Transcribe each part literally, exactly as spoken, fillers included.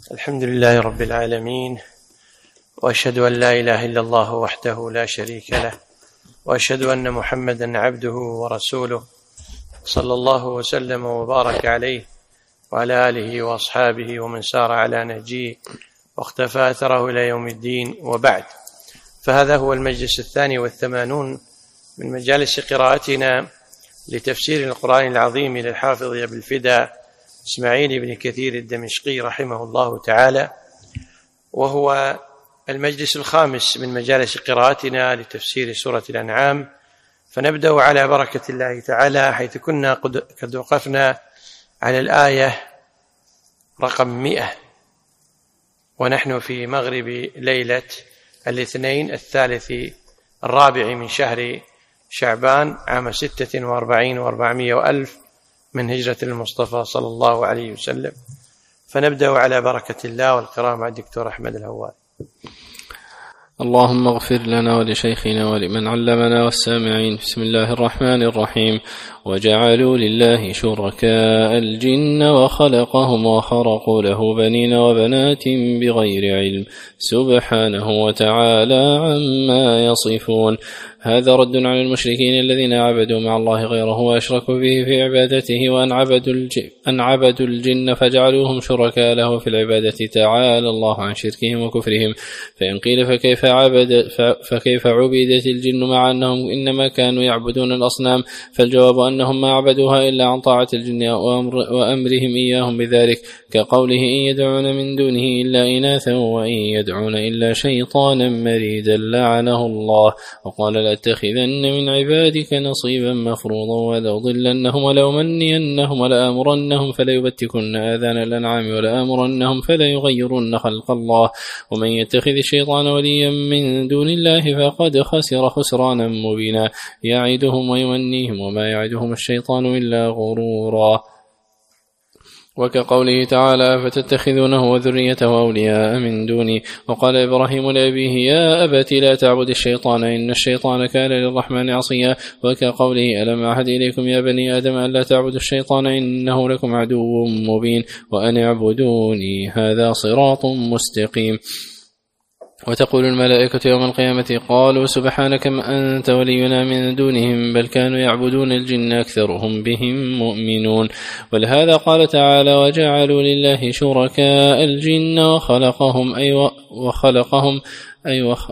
الحمد لله رب العالمين، وأشهد أن لا إله إلا الله وحده لا شريك له، وأشهد أن محمدا عبده ورسوله صلى الله وسلم وبارك عليه وعلى آله وأصحابه ومن سار على نهجه واختفى أثره إلى يوم الدين، وبعد. فهذا هو المجلس الثاني والثمانون من مجالس قراءتنا لتفسير القرآن العظيم للحافظ أبي الفداء إسماعيل بن كثير الدمشقي رحمه الله تعالى، وهو المجلس الخامس من مجالس قراءتنا لتفسير سورة الأنعام. فنبدأ على بركة الله تعالى حيث كنا قد وقفنا على الآية رقم مئة، ونحن في مغرب ليلة الاثنين الثالث الرابع من شهر شعبان عام ستة وأربعين وأربعمائة وألف من هجرة المصطفى صلى الله عليه وسلم. فنبدأ على بركة الله والقراءة مع الدكتور أحمد الهواري. اللهم اغفر لنا ولشيخنا ولمن علمنا والسامعين. بسم الله الرحمن الرحيم. وجعلوا لله شركاء الجن وخلقهم وخرقوا له بنين وبنات بغير علم سبحانه وتعالى عما يصفون. هذا رد على المشركين الذين عبدوا مع الله غيره وأشركوا به في عبادته، وأن عبدوا الجن, أن عبدوا الجن فجعلوهم شركاء له في العبادة. تعالى الله عن شركهم وكفرهم. فإن قيل فكيف, عبد فكيف عبدت الجن مع أنهم إنما كانوا يعبدون الأصنام؟ فالجواب أنهم ما عبدوها إلا عن طاعة الجن وأمر وأمرهم إياهم بذلك، كقوله إن يدعون من دونه إلا إناثا وإن يدعون إلا شيطانا مريدا لعنه الله. وقال لأتخذن من عبادك نصيبا مفروضا ولأضلنهم ولأمنينهم ولآمرنهم فليبتكن آذان الأنعام ولآمرنهم فليغيرن خلق الله. ومن يتخذ الشيطان وليا من دون الله فقد خسر خسرانا مبينا. يعدهم ويمنيهم وما يعدهم الشيطان إلا غرورا. وكقوله تعالى فتتخذونه وذريته أولياء من دوني. وقال إبراهيم لأبيه يا أبت لا تعبد الشيطان إن الشيطان كان للرحمن عصيا. وكقوله ألم أعهد إليكم يا بني آدم أن لا تعبدوا الشيطان إنه لكم عدو مبين وأن اعبدوني هذا صراط مستقيم. وتقول الملائكة يوم القيامة قالوا سبحانك ما أنت ولينا من دونهم بل كانوا يعبدون الجن أكثرهم بهم مؤمنون. ولهذا قال تعالى وجعلوا لله شركاء الجن وخلقهم أي وخلقهم أي وخ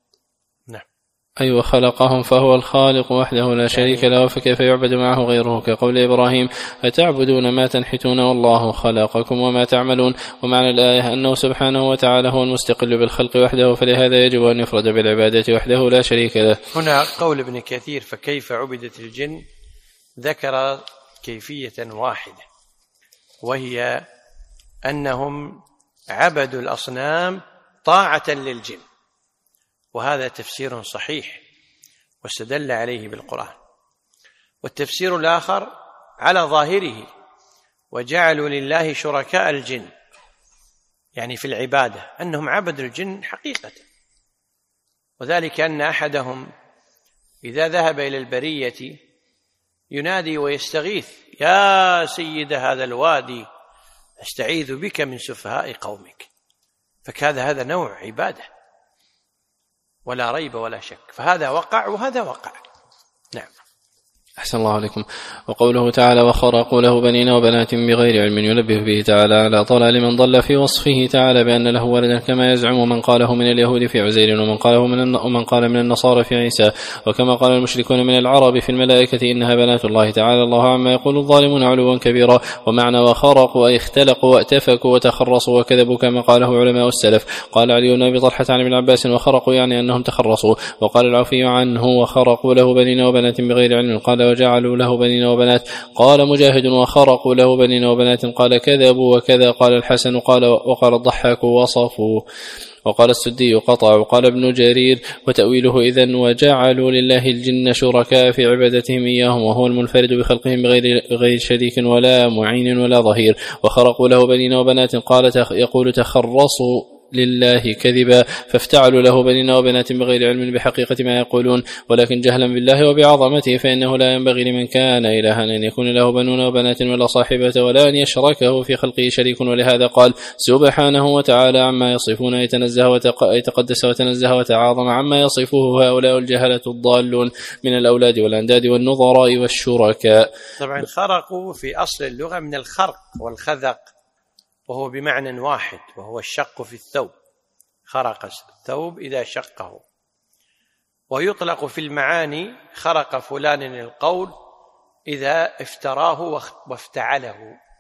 أي وخلقهم فهو الخالق وحده لا شريك له، فكيف يعبد معه غيره؟ كقول إبراهيم أتعبدون ما تنحتون والله خلقكم وما تعملون. ومعنى الآية أنه سبحانه وتعالى هو المستقل بالخلق وحده، فلهذا يجب أن يفرد بالعبادة وحده لا شريك له. هنا قول ابن كثير فكيف عبدت الجن ذكر كيفية واحدة، وهي أنهم عبدوا الأصنام طاعة للجن، وهذا تفسير صحيح واستدل عليه بالقرآن. والتفسير الآخر على ظاهره وجعلوا لله شركاء الجن، يعني في العبادة أنهم عبدوا الجن حقيقة، وذلك أن أحدهم إذا ذهب إلى البرية ينادي ويستغيث يا سيد هذا الوادي أستعيذ بك من سفهاء قومك، فكذا هذا نوع عبادة ولا ريب ولا شك، فهذا وقع وهذا وقع. نعم. أحسن الله عليكم. وقوله تعالى وخرقوا له بنين وبنات بغير علم ينبه به تعالى على ضلال من ضل في وصفه تعالى بأن له ولدا كما يزعم من قاله من اليهود في عزير ومن قاله من ومن قال من النصارى في عيسى، وكما قال المشركون من العرب في الملائكة إنها بنات الله تعالى الله عما يقول الظالمون علوا كبيرا. ومعنى وخرقوا أي اختلقوا واتفكوا وتخرصوا وكذبوا كما قاله علماء السلف. قال علي بن أبي طلحة عن ابن عباس وخرقوا يعني أنهم تخرصوا. وقال العوفي عنه وخرقوا له بنين وبنات بغير علم قال وجعلوا له بنين وبنات. قال مجاهد وخرقوا له بنين وبنات قال كذبوا وكذا. قال الحسن قال وقال الضحاك وصفوا. وقال السدي قطع. وقال ابن جرير وتأويله إذن وجعلوا لله الجن شركاء في عبادتهم إياهم وهو المنفرد بخلقهم بغير غير شريك ولا معين ولا ظهير. وخرقوا له بنين وبنات قال يقول تخرصوا لله كذبا فافتعلوا له بنين وبنات بغير علم بحقيقة ما يقولون ولكن جهلا بالله وبعظمته، فإنه لا ينبغي لمن كان إلها أن يكون له بنون وبنات ولا صاحبة ولا أن يشركه في خلقه شريك. ولهذا قال سبحانه وتعالى عما يصفون يتنزه ويتقدس وتنزه وتعاظم عما يصفه هؤلاء الجهلة الضالون من الأولاد والأنداد والنظراء والشركاء. طبعا خرقوا في أصل اللغة من الخرق والخذق، وهو بمعنى واحد، وهو الشق في الثوب، خرق الثوب إذا شقه. ويطلق في المعاني خرق فلان القول إذا افتراه وافتعله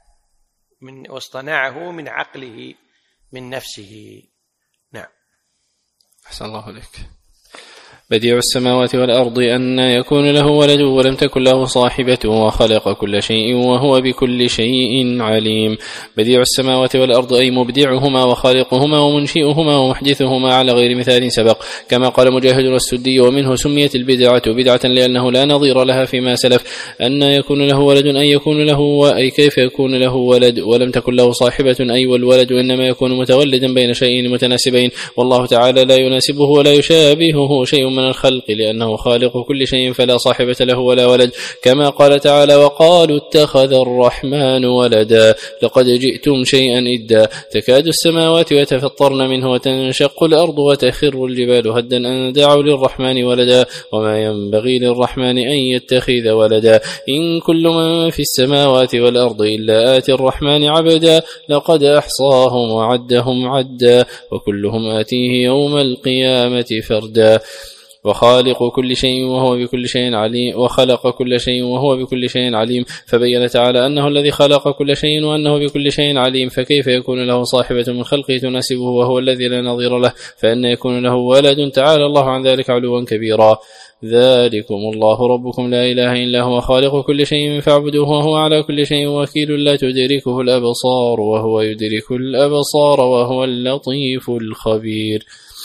من واصطنعه من عقله من نفسه. نعم. أحسن الله لك. بديع السماوات والأرض أن يكون له ولد ولم تكن له صاحبة وخلق كل شيء وهو بكل شيء عليم. بديع السماوات والأرض أي مبدعهما وخالقهما ومنشئهما ومحدثهما على غير مثال سبق، كما قال مجاهد والسدي ومنه سميت البدعة بدعة لأنه لا نظير لها فيما سلف. أن يكون له ولد أن يكون له أي كيف يكون له ولد، ولم تكن له صاحبة أي والولد إنما يكون متولدا بين شيئين متناسبين، والله تعالى لا يناسبه ولا يشابهه شيء من الخلق لأنه خالق كل شيء فلا صاحبة له ولا ولد، كما قال تعالى وقالوا اتخذ الرحمن ولدا لقد جئتم شيئا إدا تكاد السماوات يتفطرن منه وتنشق الأرض وتخر الجبال هدا أن دعوا للرحمن ولدا وما ينبغي للرحمن أن يتخذ ولدا إن كل من في السماوات والأرض إلا آتي الرحمن عبدا لقد أحصاهم وعدهم عدا وكلهم آتيه يوم القيامة فردا. وخالق كل شيء وهو بكل شيء عليم وخلق كل شيء وهو بكل شيء عليم، فبين تعالى أنه الذي خلق كل شيء وأنه بكل شيء عليم، فكيف يكون له صاحبة من خلقه تناسبه وهو الذي لا نظير له، فإن يكون له ولد تعالى الله عن ذلك علوا كبيرا. ذلكم الله ربكم لا إله إلا هو خالق كل شيء فاعبدوه وهو على كل شيء وكيل لا تدركه الأبصار وهو يدرك الأبصار وهو اللطيف الخبير.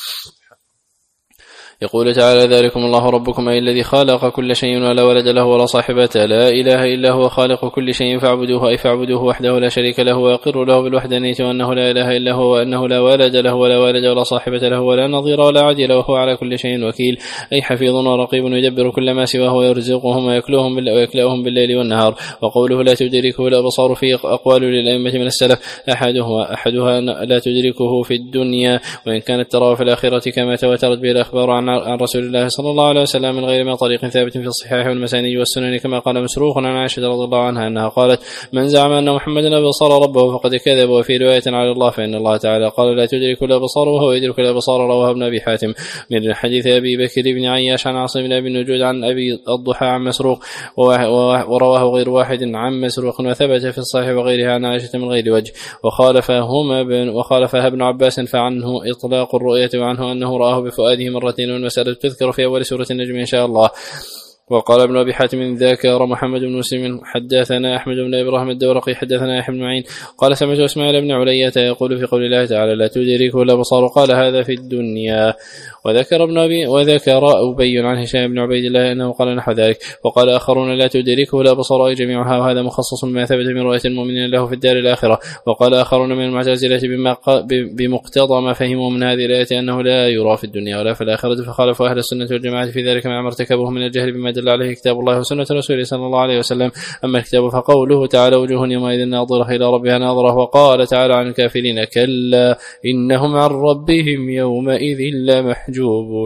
يقول تعالى ذلكم الله ربكم أي الذي خلق كل شيء ولا ولد له ولا صاحبة لا إله إلا هو خالق كل شيء فاعبدوه أي فاعبدوه وحده لا شريك له ويقر له بالوحدانية وأنه لا إله إلا هو وأنه لا ولد له ولا ولد ولا صاحبة له ولا نظير ولا عدل وهو على كل شيء وكيل أي حفيظ ورقيب يدبر كل ما سواه ويرزقهم ويكلؤهم ويكلؤهم بالليل والنهار. وقوله لا تدركه الأبصار في أقوال للأئمة من السلف أحدها أحدها لا تدركه في الدنيا وإن كانت تراه في الآخرة كما تواترت به الأخبار عن عن رسول الله صلى الله عليه وسلم من غير ما طريق ثابت في الصحيح والمسانيد والسنن، كما قال مسروق عن عائشة رضي الله عنها أنها قالت من زعم أن محمدا أبصر ربه فقد كذب، وفي رواية على الله فإن الله تعالى قال لا تدرك الأبصار وهو يدرك الأبصار. رواه ابن أبي حاتم من حديث أبي بكر بن عياش عن عاصم بن أبي النجود عن أبي الضحى عن مسروق، ورواه غير واحد عن مسروق وثبت في الصحيح وغيرها عن عائشة من غير وجه، وخالفهما ابن وخالفها ابن عباس فعنه إطلاق الرؤية وعنه أنه رآه بفؤاده مرتين والمسألة تذكر في أول سورة النجم إن شاء الله. وقال ابن أبي حاتم ذكر محمد بن مسلم حدثنا أحمد بن إبراهيم الدورقي حدثنا يحيى بن معين قال سمعت إسماعيل بن علية يقول في قول الله تعالى لا تدركه الأبصار قال هذا في الدنيا. وذكر ابن أبي وذكر أبي عن هشام بن عبيد الله أنه قال نحو ذلك. وقال آخرون لا تدركه الأبصار أي جميعها وهذا مخصص بما ثبت من رؤية المؤمنين له في الدار الآخرة. وقال آخرون من المعتزلة بمقتضى ما فهموا من هذه الآية أنه لا يرى في الدنيا ولا في الآخرة، فخالفوا أهل السنة والجماعة في ذلك مع ما ارتكبوه من الجهل بما دل عليه كتاب الله وسنة رسوله صلى الله عليه وسلم. أما الكتاب فقوله تعالى وجوه يومئذ ناظرة إلى ربها ناظرة. وقال تعالى عن الكافرين كلا إنهم عن ربهم يومئذ لمحجوبون.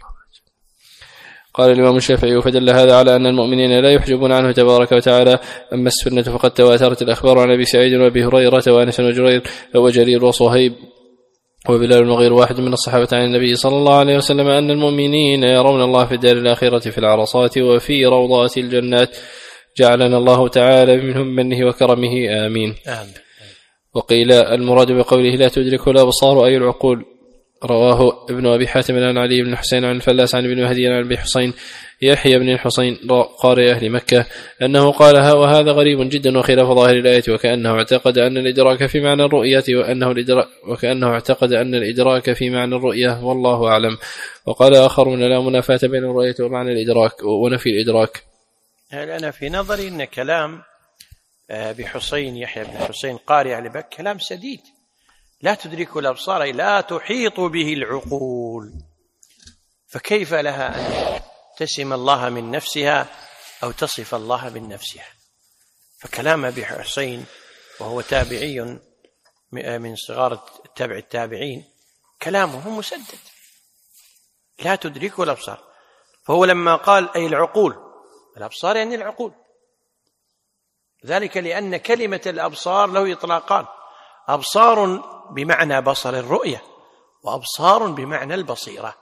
قال الإمام الشافعي فدل هذا على أن المؤمنين لا يحجبون عنه تبارك وتعالى. أما السنة فقد تواترت الأخبار عن أبي سعيد وأبي هريرة وأنس وجرير وجرير وصهيب وبلال وغير واحد من الصحابة عن النبي صلى الله عليه وسلم أن المؤمنين يرون الله في الدار الآخرة في العرصات وفي روضات الجنات، جعلنا الله تعالى منهم منه وكرمه آمين. آمين. وقيل المراد بقوله لا تدركه الأبصار أي العقول. رواه ابن أبي حاتم عن علي بن حسين عن الفلاس عن ابن مهدي عن أبي حسين يحيى بن الحسين قارئ أهل مكة أنه قالها وهذا غريب جدا وخلاف ظاهر الآية، وكأنه اعتقد أن الإدراك في معنى الرؤية وأنه الإدراك وكأنه اعتقد أن الإدراك في معنى الرؤية والله أعلم. وقال آخرون لا منافاة بين الرؤية ومعنى الإدراك ونفي الإدراك. أنا في نظري أن كلام بحسين يحيى بن حسين قارئ أهل مكة كلام سديد، لا تدركه الأبصار أي لا تحيط به العقول، فكيف لها أن تسم الله من نفسها أو تصف الله من نفسها؟ فكلام أبي حسين وهو تابعي من صغار التابع التابعين كلامه مسدد، لا تدركه الأبصار. فهو لما قال أي العقول، الأبصار يعني العقول، ذلك لأن كلمة الأبصار له إطلاقان، أبصار بمعنى بصر الرؤية وأبصار بمعنى البصيرة.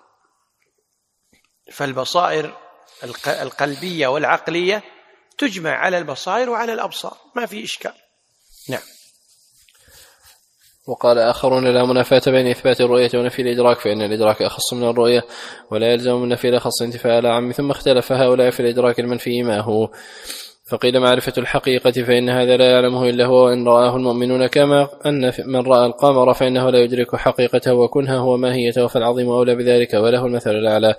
فالبصائر القلبية والعقلية تجمع على البصائر وعلى الأبصار، ما في إشكال. نعم. وقال آخرون لا منافاة بين إثبات الرؤية ونفي الإدراك، فإن الإدراك أخص من الرؤية ولا يلزم من نفي الأخص انتفاء الأعم، ثم اختلف هؤلاء في الإدراك المنفي ما هو. فقيل معرفة الحقيقة فإن هذا لا يعلمه إلا هو، وإن رآه المؤمنون كما أن من رأى القمر فإنه لا يدرك حقيقته وكنهه وماهيته، فالعظيم أولى بذلك وله المثل الأعلى.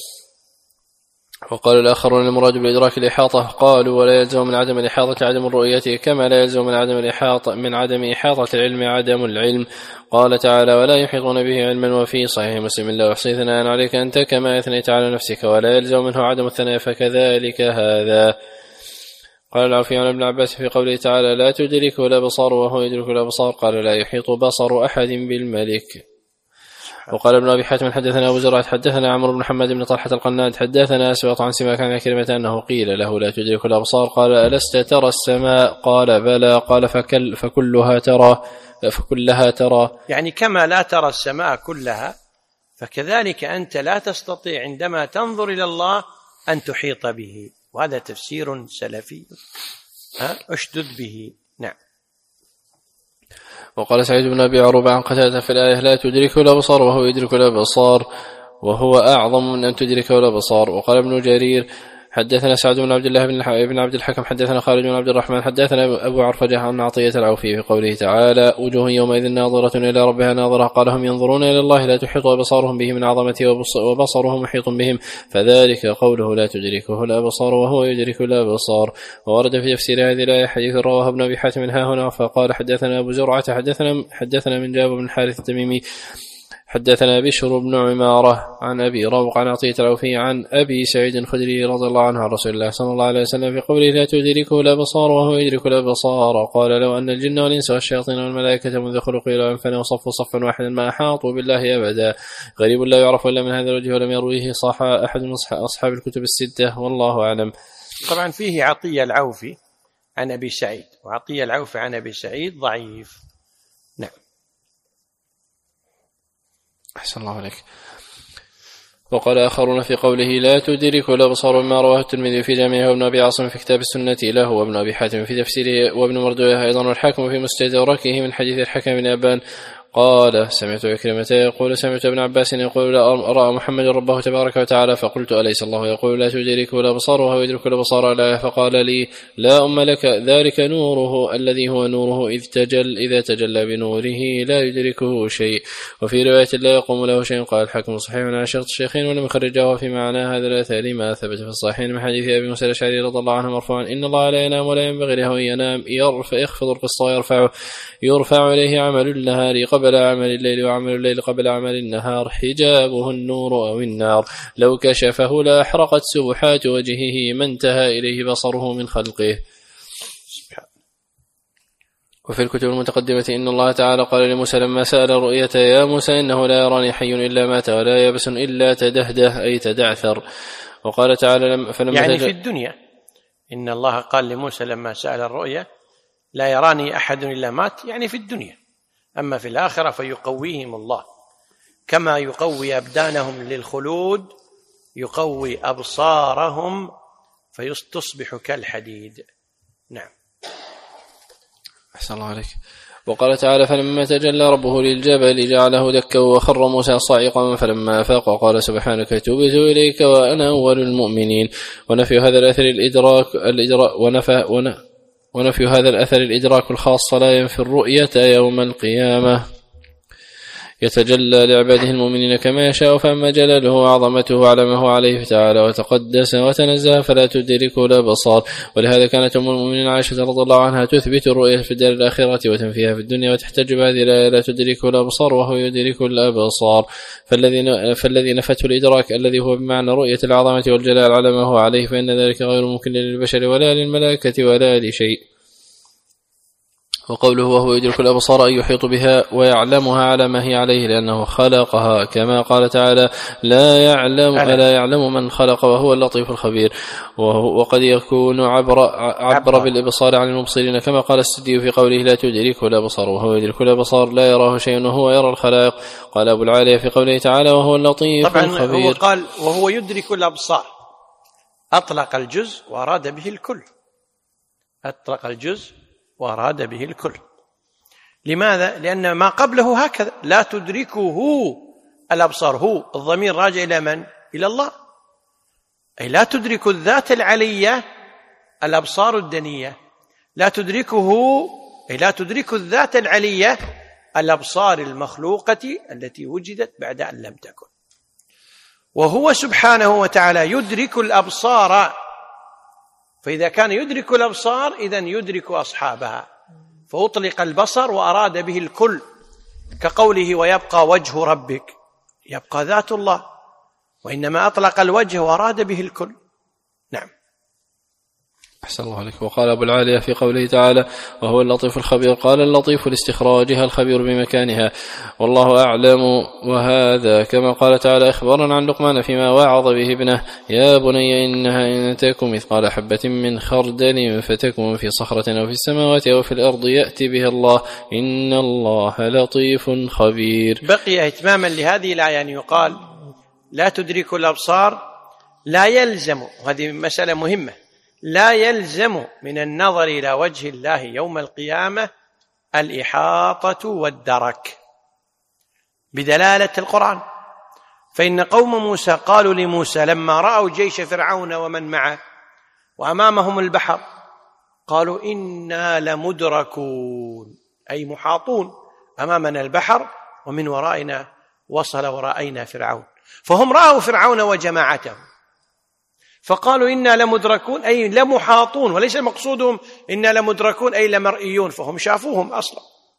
وقال الآخرون المراد بالإدراك الإحاطة، قالوا ولا يلزم من عدم الإحاطة عدم الرؤية كما لا يلزم من عدم الإحاطة من عدم إحاطة العلم عدم العلم. قال تعالى ولا يحيطون به علما، وفي صحيح مسلم لا أحصي ثناء عليك أنت كما أثنيت على نفسك، ولا يلزم منه عدم الثناء فكذلك هذا. قال العوفي عن ابن عباس في قوله تعالى لا تدركه الأبصار وهو يدرك الأبصار، قال لا يحيط بصر أحد بالملك. وقال ابن أبي حاتم حدثنا أبو زرعة حدثنا عمرو بن محمد بن طلحة القناد حدثنا أسبط عن سماك عن كلمة أنه قيل له لا تدرك الأبصار، قال ألست ترى السماء؟ قال بلى، قال فكل فكلها ترى فكلها ترى، يعني كما لا ترى السماء كلها فكذلك أنت لا تستطيع عندما تنظر إلى الله أن تحيط به، وهذا تفسير سلفي أشدد به. نعم. وقال سعيد بن أبي عروبة عن قتادة في الآية لا تدركه الأبصار وهو يدرك الأبصار، وهو أعظم من أن تدركه الأبصار. وقال ابن جرير حدثنا سعد بن عبد الله بن عبد الحكم حدثنا خالد بن عبد الرحمن حدثنا أبو عرفجة عن عطية العوفي في قوله تعالى وجوه يومئذ ناظرة إلى ربها ناظرة، قال هم ينظرون إلى الله لا تحيط أبصارهم به من عظمته وبصرهم محيط بهم، فذلك قوله لا تدركه الأبصار وهو يدرك الأبصار. وورد في تفسير هذه الآية حديث رواه ابن أبي حاتم ها هنا، فقال حدثنا أبو زرعة حدثنا حدثنا من جابر بن حارث التميمي حدثنا بشر بن عمارة عن أبي روق عن عطية العوفي عن أبي سعيد الخدري رضي الله عنه عن رسول الله صلى الله عليه وسلم في قوله لا تدركه الأبصار وهو يدرك الأبصار، قال لو أن الجن والإنس والشياطين والملائكة منذ خلقوا إلى أن فنوا صفوا صفا واحدا ما أحاطوا بالله أبدا. غريب لا يعرف إلا من هذا الوجه ولم يرويه صح أحد من أصحاب الكتب الستة والله أعلم. طبعا فيه عطية العوفي عن أبي سعيد، وعطية العوفي عن أبي سعيد ضعيف. نعم. أحسن الله عليك. وقال آخرون في قوله لا تدرك الأبصار مما رواه الترمذي في جامعه وابن أبي عاصم في كتاب السنة له وابن أبي حاتم في تفسيره وابن مردويه أيضا والحاكم في مستدركه من حديث الحكم بن أبان قال سمعت عكرمة يقول سمعت ابن عباس يقول لا رأى محمد ربه تبارك وتعالى، فقلت أليس الله يقول لا تدركه الأبصار وهو يدرك الأبصار؟ لا، فقال لي لا أم لك ذلك نوره الذي هو نوره إذ تجل إذا تجلى بنوره لا يدركه شيء، وفي رواية لا يقوم له شيء. قال الحاكم صحيح على شرط الشيخين ولم يخرجه في معنى هذا الأثر ما ثبت في الصحيحين من حديث أبي موسى الأشعري رضي الله عنه مرفوعا إن الله لا ينام ولا ينبغي له أن ينام يرفع يخفض القسط ويرفعه يرفع إليه عمل النهار قبل عمل الليل وعمل الليل قبل عمل النهار حجابه النور أو النار لو كشفه لأحرقت سبحات وجهه ما انتهى إليه بصره من خلقه. وفي الكتب المتقدمة إن الله تعالى قال لموسى لما سأل رؤية يا موسى إنه لا يراني حي إلا مات ولا يابس إلا تدهده أي تدعثر. وقال تعالى فلما يعني في الدنيا إن الله قال لموسى لما سأل الرؤية لا يراني أحد إلا مات، يعني في الدنيا. أما في الآخرة فيقويهم الله كما يقوي أبدانهم للخلود يقوي أبصارهم فيستصبح كالحديد. نعم. أحسن الله عليك. وقال تعالى فلما تجلى ربه للجبل جعله دكا وخر موسى صاعقا فلما أفاق قال سبحانك تبت إليك وأنا أول المؤمنين. ونفي هذا الأثر الإدراك الإدراك ونفى ون ونفي هذا الأثر الإدراك الخاص لا ينفي الرؤية يوم القيامة يتجلى لعباده المؤمنين كما يشاء، فأما جلاله وعظمته على ما هو عليه تعالى وتقدس وتنزه فلا تدركه الأبصار. ولهذا كانت أم المؤمنين عائشة رضي الله عنها تثبت الرؤية في الدار الآخرة وتنفيها في الدنيا، وتحتج بهذه الآية لا تدركه الأبصار وهو يدرك الأبصار. فالذي فالذي نفته الإدراك الذي هو بمعنى رؤية العظمة والجلال على ما هو عليه فإن ذلك غير ممكن للبشر ولا للملائكة ولا لشيء. وقوله وهو يدرك الأبصار أن يحيط بها ويعلمها على ما هي عليه لأنه خلقها، كما قال تعالى لا يعلم ألا يعلم من خلق وهو اللطيف الخبير. وقد يكون عبر, عبر بالإبصار عن المبصرين كما قال السدي في قوله لا تدركه الأبصار وهو يدرك الأبصار لا يراه شيء وهو يرى الخلائق. قال أبو العالية في قوله تعالى وهو اللطيف طبعا الخبير. هو قال وهو يدرك الأبصار، أطلق الجزء وأراد به الكل، أطلق الجزء وأراد به الكل. لماذا؟ لأن ما قبله هكذا لا تدركه الأبصار، هو الضمير راجع إلى من؟ إلى الله، أي لا تدرك الذات العلية الأبصار الدنية، لا تدركه أي لا تدرك الذات العلية الأبصار المخلوقة التي وجدت بعد أن لم تكن. وهو سبحانه وتعالى يدرك الأبصار، فإذا كان يدرك الأبصار إذن يدرك أصحابها، فأطلق البصر وأراد به الكل، كقوله ويبقى وجه ربك، يبقى ذات الله، وإنما أطلق الوجه وأراد به الكل. نعم. أحسن الله عليك. وقال أبو العالية في قوله تعالى وهو اللطيف الخبير قال اللطيف لاستخراجها الخبير بمكانها والله أعلم. وهذا كما قال تعالى إخبارا عن لقمان فيما وعظ به ابنه يا بني إنها إن تكن مثقال حبة من خردل فتكن في صخرة أو في السماوات أو في الأرض يأتي بها الله إن الله لطيف خبير. بقي إتماما لهذه الآية أن يقال لا تدرك الأبصار، لا يلزم، وهذه مسألة مهمة، لا يلزم من النظر إلى وجه الله يوم القيامة الإحاطة والدرك بدلالة القرآن. فإن قوم موسى قالوا لموسى لما رأوا جيش فرعون ومن معه وأمامهم البحر قالوا إنا لمدركون، أي محاطون، أمامنا البحر ومن ورائنا وصل ورائنا فرعون. فهم رأوا فرعون وجماعته فقالوا إنا لمدركون أي لمحاطون، وليس مقصودهم إنا لمدركون أي لمرئيون، فهم شافوهم أصلا.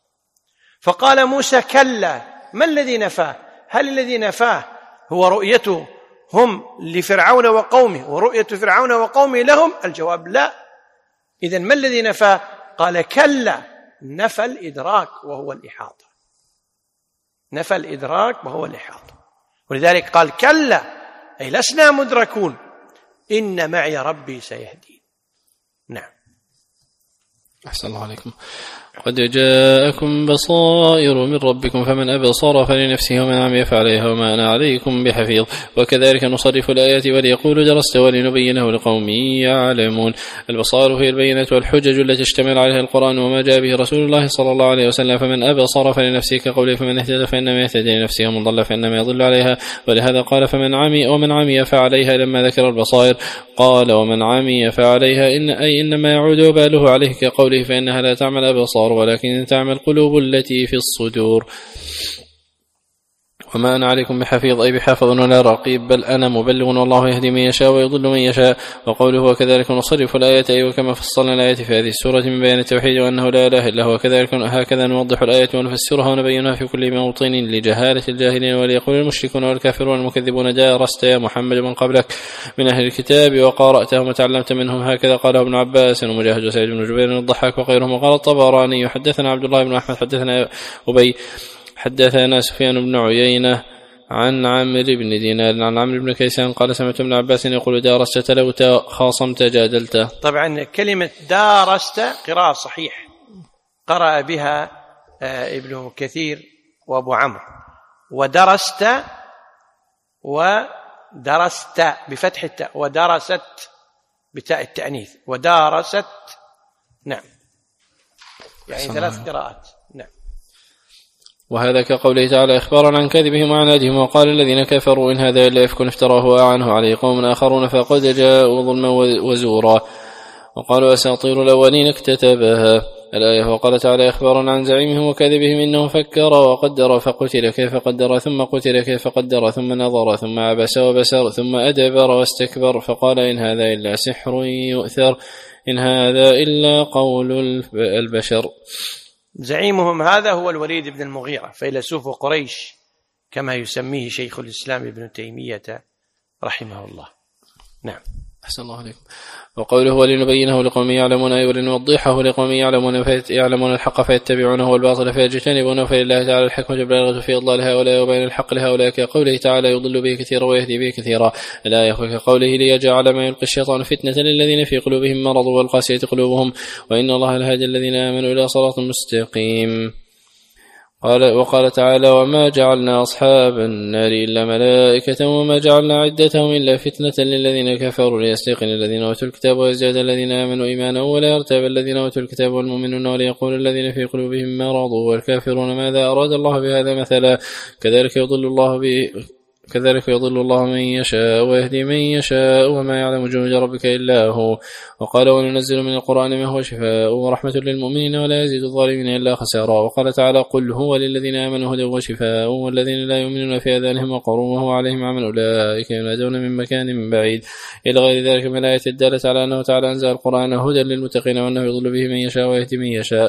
فقال موسى كلا، ما الذي نفاه؟ هل الذي نفاه هو رؤيته هم لفرعون وقومه ورؤية فرعون وقومه لهم؟ الجواب لا. إذن ما الذي نفاه؟ قال كلا، نفى الإدراك وهو الإحاطة، نفى الإدراك وهو الإحاطة. ولذلك قال كلا أي لسنا مدركون إن معي ربي سيهدين. نعم. أحسن الله عليكم. قد جاءكم بصائر من ربكم فمن أبصر فلنفسه ومن عمي فعليها وما أنا عليكم بحفيظ. وكذلك نصرف الآيات وليقولوا درست ولنبينه لقوم يعلمون. البصائر هي البينة والحجج التي اشتمل عليها القرآن وما جاء به رسول الله صلى الله عليه وسلم. فمن أبصر فلنفسه كقوله فمن اهتدى فإنما يهتدي لنفسه ومن ضل فإنما يضل عليها. ولهذا قال فمن عمي ومن عمي فعليها لما ذكر البصائر قال ومن عمي فعليها إن أي إنما يعود وباله عليه كقوله فإنها لا تعمل أبصار ولكن تعمل القلوب التي في الصدور. وما أنا عليكم بحفيظ أي بحافظ ولا رقيب بل أنا مبلغ والله يهدي من يشاء ويضل من يشاء. وقوله وكذلك نصرف الآيات أي وكما فصلنا الآيات في هذه السورة من بيان التوحيد وأنه لا إله إلا هو وكذلك هكذا نوضح الآيات ونفسرها ونبينها في كل موطن لجهالة الجاهلين. وليقول المشركون والكافرون المكذبون درست يا محمد من قبلك من أهل الكتاب وقرأتهم وتعلمت منهم هكذا قاله ابن عباس ومجاهد وسعيد بن جبير الضحاك وغيرهم. وقال الطبراني حدثنا عبد الله بن أحمد حدثنا أبي حدثنا سفيان بن عيينة عن عمرو بن دينار عن عمرو بن كيسان قال سمعت ابن عباس يقول دارست تلوت خاصمت جادلت. طبعا كلمة دارست قراءة صحيح قرأ بها ابن كثير وابو عمرو، ودرست ودرست بفتح التاء ودرست بتاء التأنيث ودارست. نعم، يعني ثلاث قراءات. نعم. وهذا كقوله تعالى إخبارا عن كذبهم وعنادهم وقال الذين كفروا إن هذا إلا إفك افتراه وأعنه عليه قوم آخرون فقد جاءوا ظلما وزورا وقالوا أساطير الأولين اكتتبها. الآية. وقال تعالى إخبارا عن زعيمهم وكذبهم إنه فكر وقدر فقتل كيف قدر ثم قتل كيف قدر ثم نظر ثم عبس وبسر ثم أدبر واستكبر فقال إن هذا إلا سحر يؤثر إن هذا إلا قول البشر. زعيمهم هذا هو الوليد بن المغيرة فيلسوف قريش كما يسميه شيخ الإسلام ابن تيمية رحمه الله. نعم. أحسن الله عليكم. وقوله ولنبينه لقوم يعلمون أي ولنوضحه لقوم يعلمون يعلمون الحق فيتبعونه والباطل فيجتنبونه فلله تعالى الحكمة البالغة في إضلال هؤلاء وبين الحق لهؤلاء كقوله تعالى يضل به كثيرا ويهدي به كثيرا الآية. وكقوله ليجعل ما يلقي الشيطان فتنة للذين في قلوبهم مرض والقاسية قلوبهم وإن الله لهادي الذين آمنوا إلى صراط مستقيم. قال وقال تعالى وما جعلنا أصحاب النار إلا ملائكة وما جعلنا عدتهم إلا فتنة للذين كفروا ليستيقن الذين أوتوا الكتاب ويزداد الذين آمنوا إيمانا ولا يرتاب الذين أوتوا الكتاب والمؤمنون وليقول الذين في قلوبهم مرض والكافرون ماذا أراد الله بهذا مثلا كذلك يضل الله به كذلك يضل الله من يشاء ويهدي من يشاء وما يعلم جنود ربك إلا هو. وقال وننزل من القرآن ما هو شفاء ورحمة للمؤمنين ولا يزيد الظالمين إلا خسارا. وقال تعالى قل هو للذين آمنوا هدى وشفاء والذين لا يؤمنون في آذانهم وقر وهو عليهم عمل أولئك ينادون من مكان بعيد إلى غير ذلك من الآيات الدالة على أنه تعالى أنزل القرآن هدى للمتقين وأنه يضل به من يشاء ويهدي من يشاء.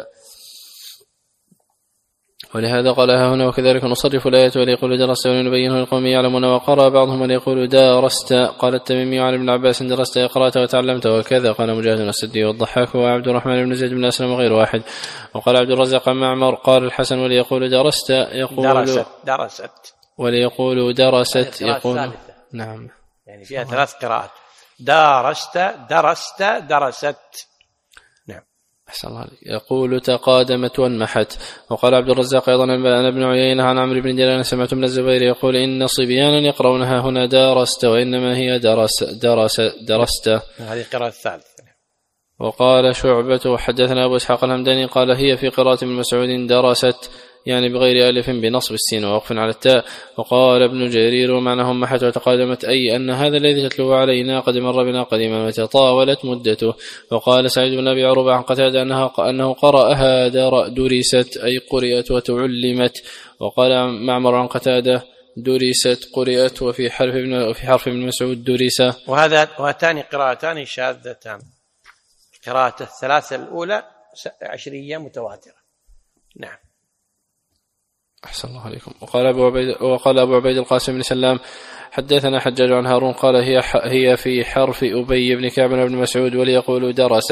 ولهذا قال هنا وكذلك نصرف الآيات وليقول درست ولنبينه لقوم يعلمون وقرأ بعضهم وليقول دارست. قال التميمي عن ابن عباس درست قرأت وتعلمت وكذا. قال مجاهد السدي والضحاك وعبد الرحمن بن زيد بن أسلم وغير واحد. وقال عبد الرزاق عن معمر قال الحسن وليقول درست يقول درست درست وليقول درست يقول نعم يعني فيها ثلاث قراءات دارست درست درست. أحسن الله عليك. يقول تقادمت وانمحت. وقال عبد الرزاق أيضا أنبأنا ابن عيينة عن عمرو بن دينار سمعت من الزبير يقول إن صبيانا يقرونها هنا دارست وإنما هي درس درس درست. هذه قراءة الثالثة. وقال شعبة حدثنا أبو إسحاق الهمداني قال هي في قراءة ابن مسعود درست يعني بغير ألف بنصب السين ووقف على التاء. وقال ابن جرير ومعناهم محت وتقادمت أي أن هذا الذي تتلو علينا قد مر بنا قديما وتطاولت مدته. وقال سعيد بن أبي عروبة عن قتادة أنه قرأها درست أي قرئت وتعلمت. وقال معمر عن قتادة درست قرئت وفي حرف ابن وفي حرف ابن مسعود درس. وهذا وهاتان قراءتان شاذتان. قراءة الثلاثة الأولى عشرية متواترة. نعم. أحسن الله عليكم. وقال أبو عبيد وقال أبو عبيد القاسم بن سلام حدثنا حجاج عن هارون قال هي هي في حرف أبي بن كعب بن مسعود وليقول درس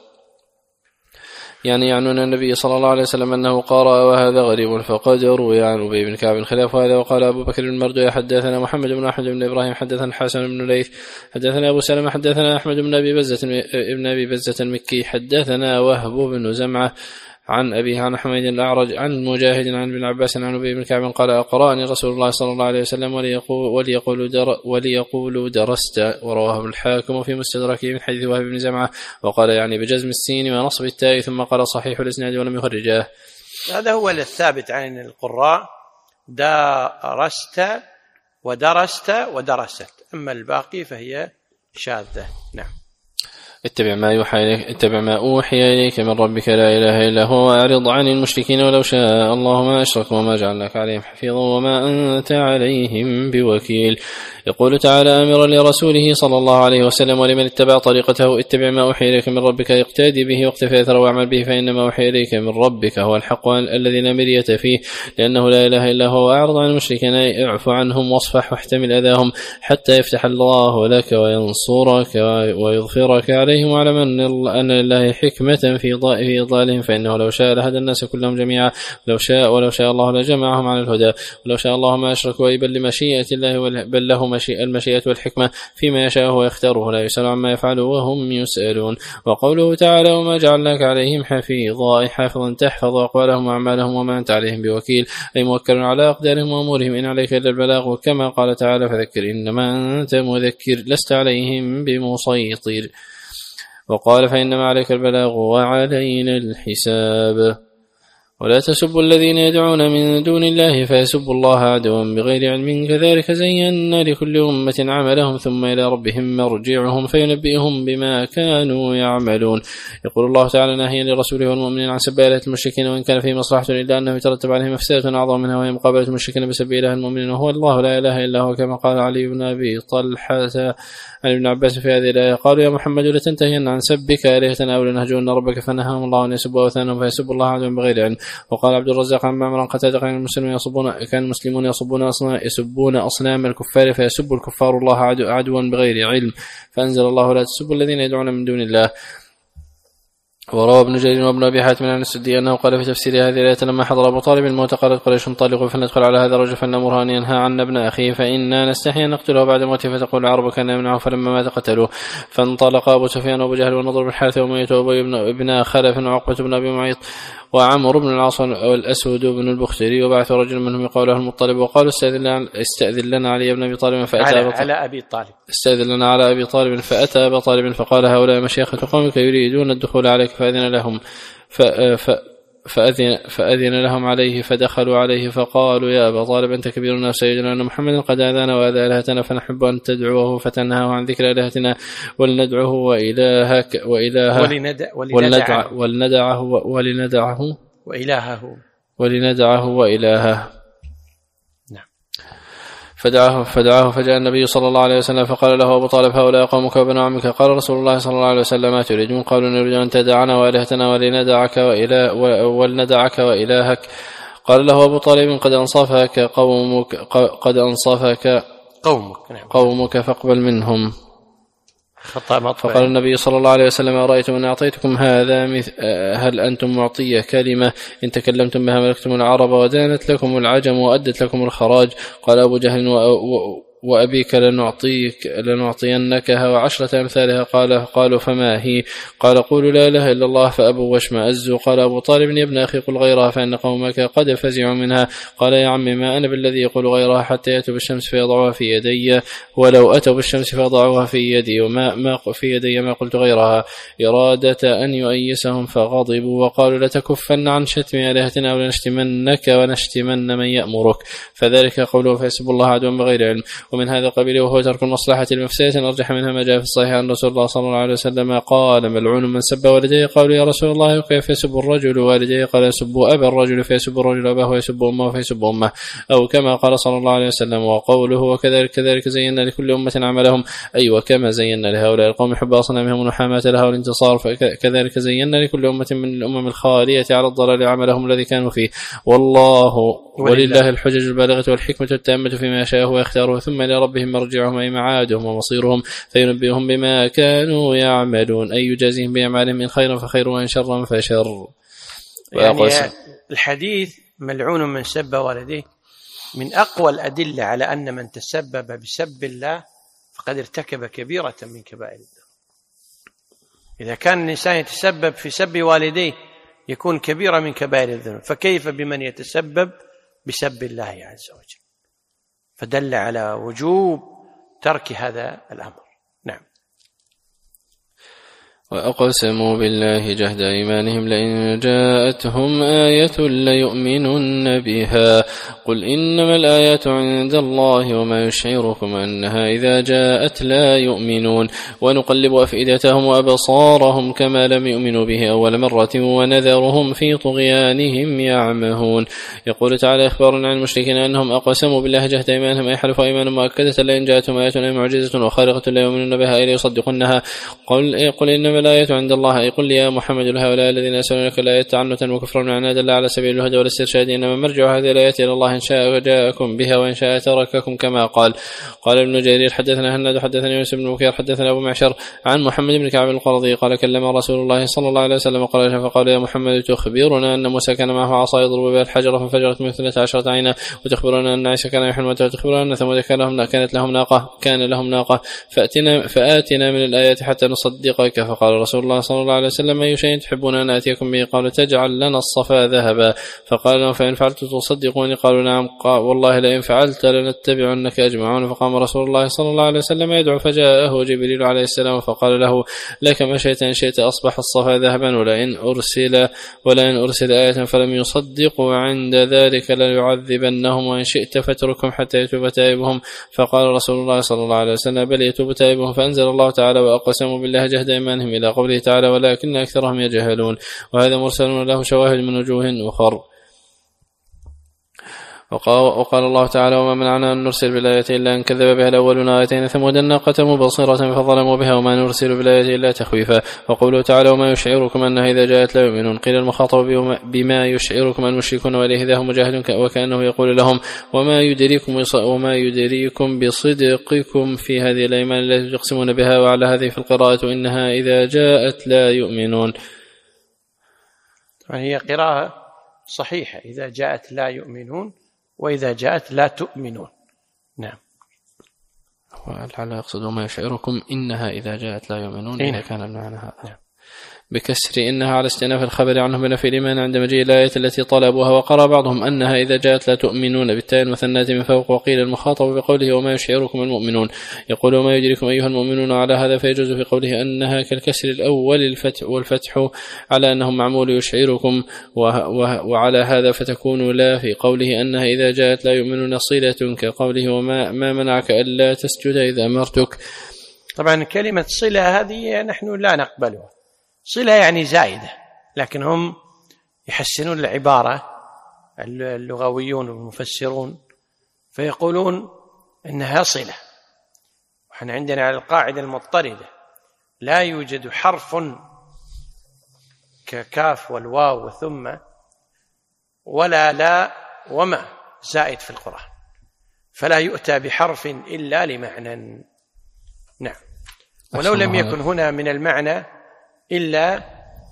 يعني يعنون النبي صلى الله عليه وسلم أنه قرأ وهذا غريب فقد روي عن أبي بن كعب خلاف هذا. وقال أبو بكر بن مردوي حدثنا محمد بن أحمد بن إبراهيم حدثنا حسن بن ليث حدثنا أبو سلمة حدثنا أحمد بن أبي بزة ابن أبي بزة المكي حدثنا وهب بن زمعة عن أبيه عن حميد الأعرج عن مجاهد عن ابن عباس عن أبي بن كعب قال أقرأني رسول الله صلى الله عليه وسلم وليقول, وليقول, در وليقول درست. ورواه الحاكم في مستدركه من حديث وهب بن زمعة وقال يعني بجزم السين ونصب التاء ثم قال صحيح الإسناد ولم يخرجاه. هذا هو الثابت عن القراء درست ودرست ودرست أما الباقي فهي شاذة. نعم. اتبع ما يوحى إليك اتبع ما أوحي إليك من ربك لا إله إلا هو وأعرض عن المشركين ولو شاء الله ما أشركوا وما جعلناك عليهم حفيظا وما أنت عليهم بوكيل. يقول تعالى آمرا لرسوله صلى الله عليه وسلم ولمن اتبع طريقته اتبع ما أوحي إليك من ربك اقتدي به واقتفي أثره واعمل به فإنما أوحي إليك من ربك هو الحق الذي لا مرية فيه لأنه لا إله إلا هو. وأعرض عن المشركين اعف عنهم واصفح واحتمل أذاهم حتى يفتح الله لك وينصرك ويظفرك عليهم واعلم أن لله حكمة في إضلالهم فإنه لو شاء لهدى الناس كلهم جميعا لو شاء ولو شاء الله لجمعهم على الهدى ولو شاء الله ما أشركوا بل لمشيئة الله بل له المشيئة والحكمة فيما يشاء ويختاره لا يسأل عما يفعل وهم يسألون. وقوله تعالى وما جعلناك عليهم حفيظا حافظا تحفظ أقوالهم وأعمالهم وما أنت عليهم بوكيل أي موكل على أقدارهم وأمورهم إن عليك إلا البلاغ كما قال تعالى فذكر إنما أنت مذكر لست عليهم بمسيطر. وقال فإنما عليك البلاغ وعلينا الحساب. ولا تسبوا الذين يدعون من دون الله فيسبوا الله عدوا بغير علم كذلك زينا لكل أمة عملهم ثم إلى ربهم مرجعهم فينبئهم بما كانوا يعملون. يقول الله تعالى ناهيا لرسوله والمؤمنين عن سب آلهة المشركين وإن كان فيه مصلحة إلا أنه يترتب عليه مفسدة أعظم منها وهي مقابلة المشركين بسب إله المؤمنين وهو الله لا إله إلا هو كما قال علي بن أبي طلحة عن ابن عباس في هذه الآية قالوا يا محمد لتنتهين عن سبك آلهتنا أو لنهجون ربك فنهاهم الله أن يسبوا أوثانهم فيسبوا الله عدوا بغير علم. وقال عبد الرزاق عن معمر قتادة كان المسلمون يصبون كان المسلمون يصبون أصنام يسبون أصنام الكفار فيسب الكفار الله عدو عدوا بغير علم فأنزل الله لا تسبوا الذين يدعون من دون الله. وروى ابن جرير وابن أبي حاتم عن السدي أنه قال في تفسير هذه الآية لما حضر أبو طالب الموت قالت قريش طالق فندخل على هذا الرجل فنأمره أن ينهى عن ابن أخيه فإنا نستحي أن نقتله بعد موته فتقول العرب كان يمنعه فلما مات قتلوه. فانطلق أبو سفيان وأبو جهل والنضر بن الحارث وأمية وأبي ابن خلف وعقبة بن أبي معيط وعمر بن العاص والأسود بن البختري وبعث رجل منهم يقال له المطلب وقالوا استأذن لنا علي بن أبي طالب فأتى على, على أبي طالب استأذن لنا على أبي طالب فأتى أبا طالب فقال هؤلاء مشيخة قومك يريدون الدخول عليك فأذن لهم فأذن, فأذن لهم عليه فدخلوا عليه فقالوا يا أبا طالب أنت كبيرنا سيدنا أن محمد قد آذانا وآذى آلهتنا فنحب أن تدعوه فتنهاه عن ذكر آلهتنا ولندعه وإلهك وإلهه ولندع ولندعه ولندعه وإلهه ولندعه وإلهه. فدعاه فدعاه فجاء النبي صلى الله عليه وسلم فقال له أبو طالب هؤلاء قومك وبنو عمك. قال رسول الله صلى الله عليه وسلم ما تريدون؟ قالوا نريد أن تدعنا وآلهتنا ولندعك وإله ولندعك وإلهك. قال له أبو طالب قد أنصفك قومك قد أنصفك قومك, قومك فاقبل منهم. فقال النبي صلى الله عليه وسلم أرأيتم أن أعطيتكم هذا هل أنتم معطية كلمة إن تكلمتم بها ملكتم العرب ودانت لكم العجم وأدت لكم الخراج؟ قال أبو جهل وأبيك لنعطيك لنعطينكها وعشرة أمثالها. قال قالوا فما هي؟ قال قولوا لا إله إلا الله فأبوا واشمأزوا. قال أبو طالب يا ابن أخي قل غيرها فإن قومك قد فزعوا منها. قال يا عمي ما أنا بالذي يقول غيرها حتى يأتوا بالشمس فيضعوها في يدي ولو أتوا بالشمس فيضعوها في يدي وما ما في يدي ما قلت غيرها إرادة أن يؤيسهم فغضبوا وقالوا لتكفن عن شتم آلهتنا ولنشتمنك ونشتمن من يأمرك. فذلك قوله فيسب الله عدوا بغير علم. ومن هذا القبيل وهو ترك المصلحة المفسدة أرجح منها ما جاء في الصحيح عن رسول الله صلى الله عليه وسلم قال ملعون من سب والديه. قالوا يا رسول الله كيف يسب الرجل والديه؟ قال يسب أبا الرجل فيسب الرجل أباه ويسب أمه فيسب أمه أو كما قال صلى الله عليه وسلم. وقوله وكذلك كذلك زينا لكل أمة عملهم أي وكما زينا لهؤلاء القوم حب أصنامهم ونحامة لها والانتصار فكذلك زينا لكل أمة من الأمم الخالية على الضلال عملهم الذي كانوا فيه والله ولله الحجج البالغة والحكمة التامة فيما يشاء ويختاره ثم إلى ربهم مرجعهم أي معادهم ومصيرهم فينبئهم بما كانوا يعملون أي يجازيهم بأعمالهم إن خيرا فخير وإن شرا فشر. يعني الحديث ملعون من سب والديه من أقوى الأدلة على أن من تسبب بسب الله فقد ارتكب كبيرة من كبائر الذنوب. إذا كان الإنسان يتسبب في سب والديه يكون كبيرة من كبائر الذنوب فكيف بمن يتسبب بسب الله عز وجل؟ فدل على وجوب ترك هذا الأمر. نعم. وأقسموا بالله جهد إيمانهم لئن جاءتهم آية ليؤمنن بها قل إنما الآيات عند الله وما يشعركم أنها إذا جاءت لا يؤمنون ونقلب أفئدتهم وأبصارهم كما لم يؤمنوا به أول مرة ونذرهم في طغيانهم يعمهون. يقول تعالى إخبارا عن المشركين أنهم أقسموا بالله جهد إيمانهم أي حلفوا أيمانا مؤكدة لئن جاءتهم آية معجزة وخارقة لا يؤمنون بها إلا يصدقونها قل, قل إنما الآية عند الله أي قل يا محمد لهؤلاء الذين يسألونك الآية تعنتا وكفرا وعنادا لا على سبيل الهدى والاسترشاد إنما مرجع هذه الآيات إلى الله إن شاء جاءكم بها وإن شاء ترككم كما قال. قال ابن جرير حدثنا هناد حدثنا يونس بن بكير حدثنا أبو معشر عن محمد بن كعب القرظي قال كلم رسول الله صلى الله عليه وسلم قال فقال يا محمد تخبرنا أن موسى كان معه عصا يضرب بها الحجر فانفجرت من اثنتي عشرة عينا وتخبرنا أن عيسى كان يحمل وتخبرنا أن ثمود كانت لهم ناقة كان لهم ناقة فأتنا, فآتنا من الآيات حتى نصدقك. فقال فقال رسول الله صلى الله عليه وسلم أي شيء تحبون أن أتيكم به؟ قالوا تجعل لنا الصفا ذهبا. فقال لهم فإن فعلت تصدقوني؟ قالوا نعم. قال والله لئن فعلت لنتبعنك أجمعون. فقام رسول الله صلى الله عليه وسلم يدعو فجاءه جبريل عليه السلام فقال له لك ما شئت إن شئت أصبح الصفا ذهبا ولئن أرسل ولئن أرسل آية فلم يصدقوا عند ذلك ليعذبنهم وإن شئت فاتركهم حتى يتوب تائبهم. فقال رسول الله صلى الله عليه وسلم بل يتوب تائبهم. فأنزل الله تعالى وأقسموا بالله جهد أيمانهم إلى قوله تعالى ولكن أكثرهم يجهلون. وهذا مرسل له شواهد من وجوه أخر. وقال الله تعالى وما منعنا أن نرسل بالآية إلا أن كذب بها الأولون آيتين ثمود الناقة مبصرة فظلموا بها وما نرسل بالآية إلا تخويفا. وقوله تعالى وما يشعركم أنها إذا جاءت لا يؤمنون. قيل المخاطب بما يشعركم المشركون وإليه ذاهم مجاهد وكأنه يقول لهم وما يدريكم وما يدريكم بصدقكم في هذه الأيمان التي تقسمون بها. وعلى هذه في القراءة إنها إذا جاءت لا يؤمنون. هي قراءة صحيحة إذا جاءت لا يؤمنون وإذا جاءت لا تؤمنون. نعم. ولعل يقصد ما يشعركم إنها إذا جاءت لا يؤمنون إذا كان المعنى هذا. نعم. بكسر إنها على استئناف الخبر عنهم بنفي الإيمان عند مجيء الآية التي طلبوها. وقرأ بعضهم أنها إذا جاءت لا تؤمنون بالتاء المثنات من فوق. وقيل المخاطب بقوله وما يشعركم المؤمنون يقول وما يدركم أيها المؤمنون. على هذا فيجوز في قوله أنها كالكسر الأول الفتح والفتح على أنهم معمول يشعركم. وعلى هذا فتكون لا في قوله أنها إذا جاءت لا يؤمنون صلة كقوله وما ما منعك ألا تسجد إذا أمرتك. طبعا كلمة صلة هذه نحن لا نقبلها. صلة يعني زائدة لكن هم يحسنون العبارة اللغويون والمفسرون فيقولون إنها صلة. وحنا عندنا على القاعدة المضطردة لا يوجد حرف ككاف والواو وثم ولا لا وما زائد في القرآن فلا يؤتى بحرف إلا لمعنى. نعم. ولو لم يكن هنا من المعنى إلا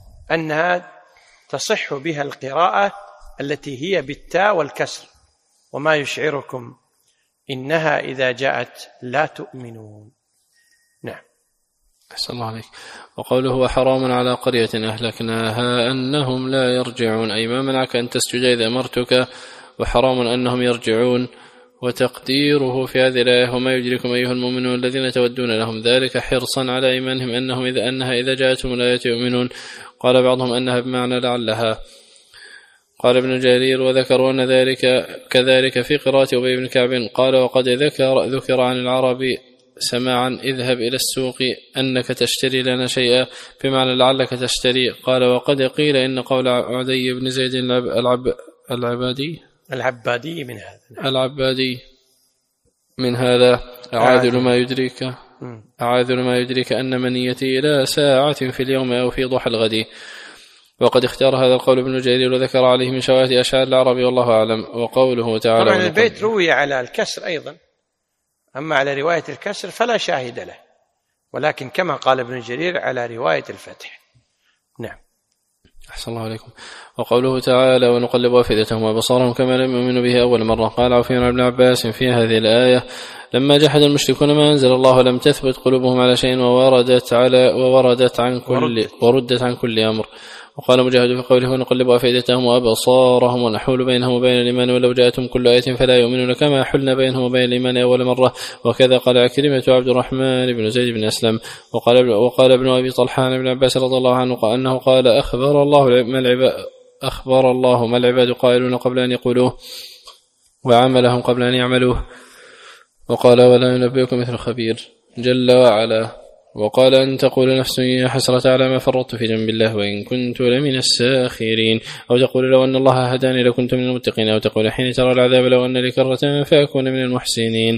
أنها تصح بها القراءة التي هي بالتاء والكسر وما يشعركم إنها إذا جاءت لا تؤمنون. نعم. أحسن الله عليك. وقوله وحرام على قرية أهلكناها أنهم لا يرجعون أي ما منعك أن تسجد إذا أمرتك وحرام أنهم يرجعون. وتقديره في هذه الآية وما يدركم أيها المؤمنون الذين تودون لهم ذلك حرصا على إيمانهم أنهم إذا أنها إذا جاءتهم الآية يؤمنون. قال بعضهم أنها بمعنى لعلها. قال ابن جرير وذكروا أن ذلك كذلك في قراءة أبي بن كعب. قال وقد ذكر ذكر عن العرب سماعا اذهب إلى السوق أنك تشتري لنا شيئا بمعنى لعلك تشتري. قال وقد قيل إن قول عدي بن زيد العب العبادي العبادي من هذا العبادي من هذا أعاذل ما يدريك أعاذل ما يدريك أن منيتي إلى ساعة في اليوم أو في ضحى الغد. وقد اختار هذا القول ابن جرير وذكر عليه من شواهد أشعار العرب والله أعلم. وقوله تعالى طبعا البيت روي على الكسر أيضا أما على رواية الكسر فلا شاهد له ولكن كما قال ابن جرير على رواية الفتح. نعم. أحسن الله عليكم. وقوله تعالى ونقلب أفئدتهم وأبصارهم كما لم يؤمنوا به أول مرة. قال عفير بن عباس في هذه الآية لما جحد المشركون ما أنزل الله لم تثبت قلوبهم على شيء ووردت على ووردت عن كل وردت عن كل أمر. وقال مجاهد في قوله ونقلب أفئدتهم وأبصارهم ونحول بينهم وبين الإيمان ولو جاءتهم كل آية فلا يؤمنون كما حلنا بينهم وبين الإيمان أول مرة. وكذا قال عكرمة عبد الرحمن بن زيد بن أسلم. وقال وقال ابن أبي طلحة عن ابن عباس رضي الله عنه أنه قال أخبر الله ما العباد أخبر الله ما العباد قائلون قبل أن يقولوه وعملهم قبل أن يعملوه. وقال ولا ينبئكم مثل خبير جل وعلا. وقال أن تقول نفس يا حسرة على ما فرطت في جنب الله وإن كنت لمن الساخرين. أو تقول لو أن الله هداني لكنت من المتقين. أو تقول حين ترى العذاب لو أن لي كرة فأكون من المحسنين.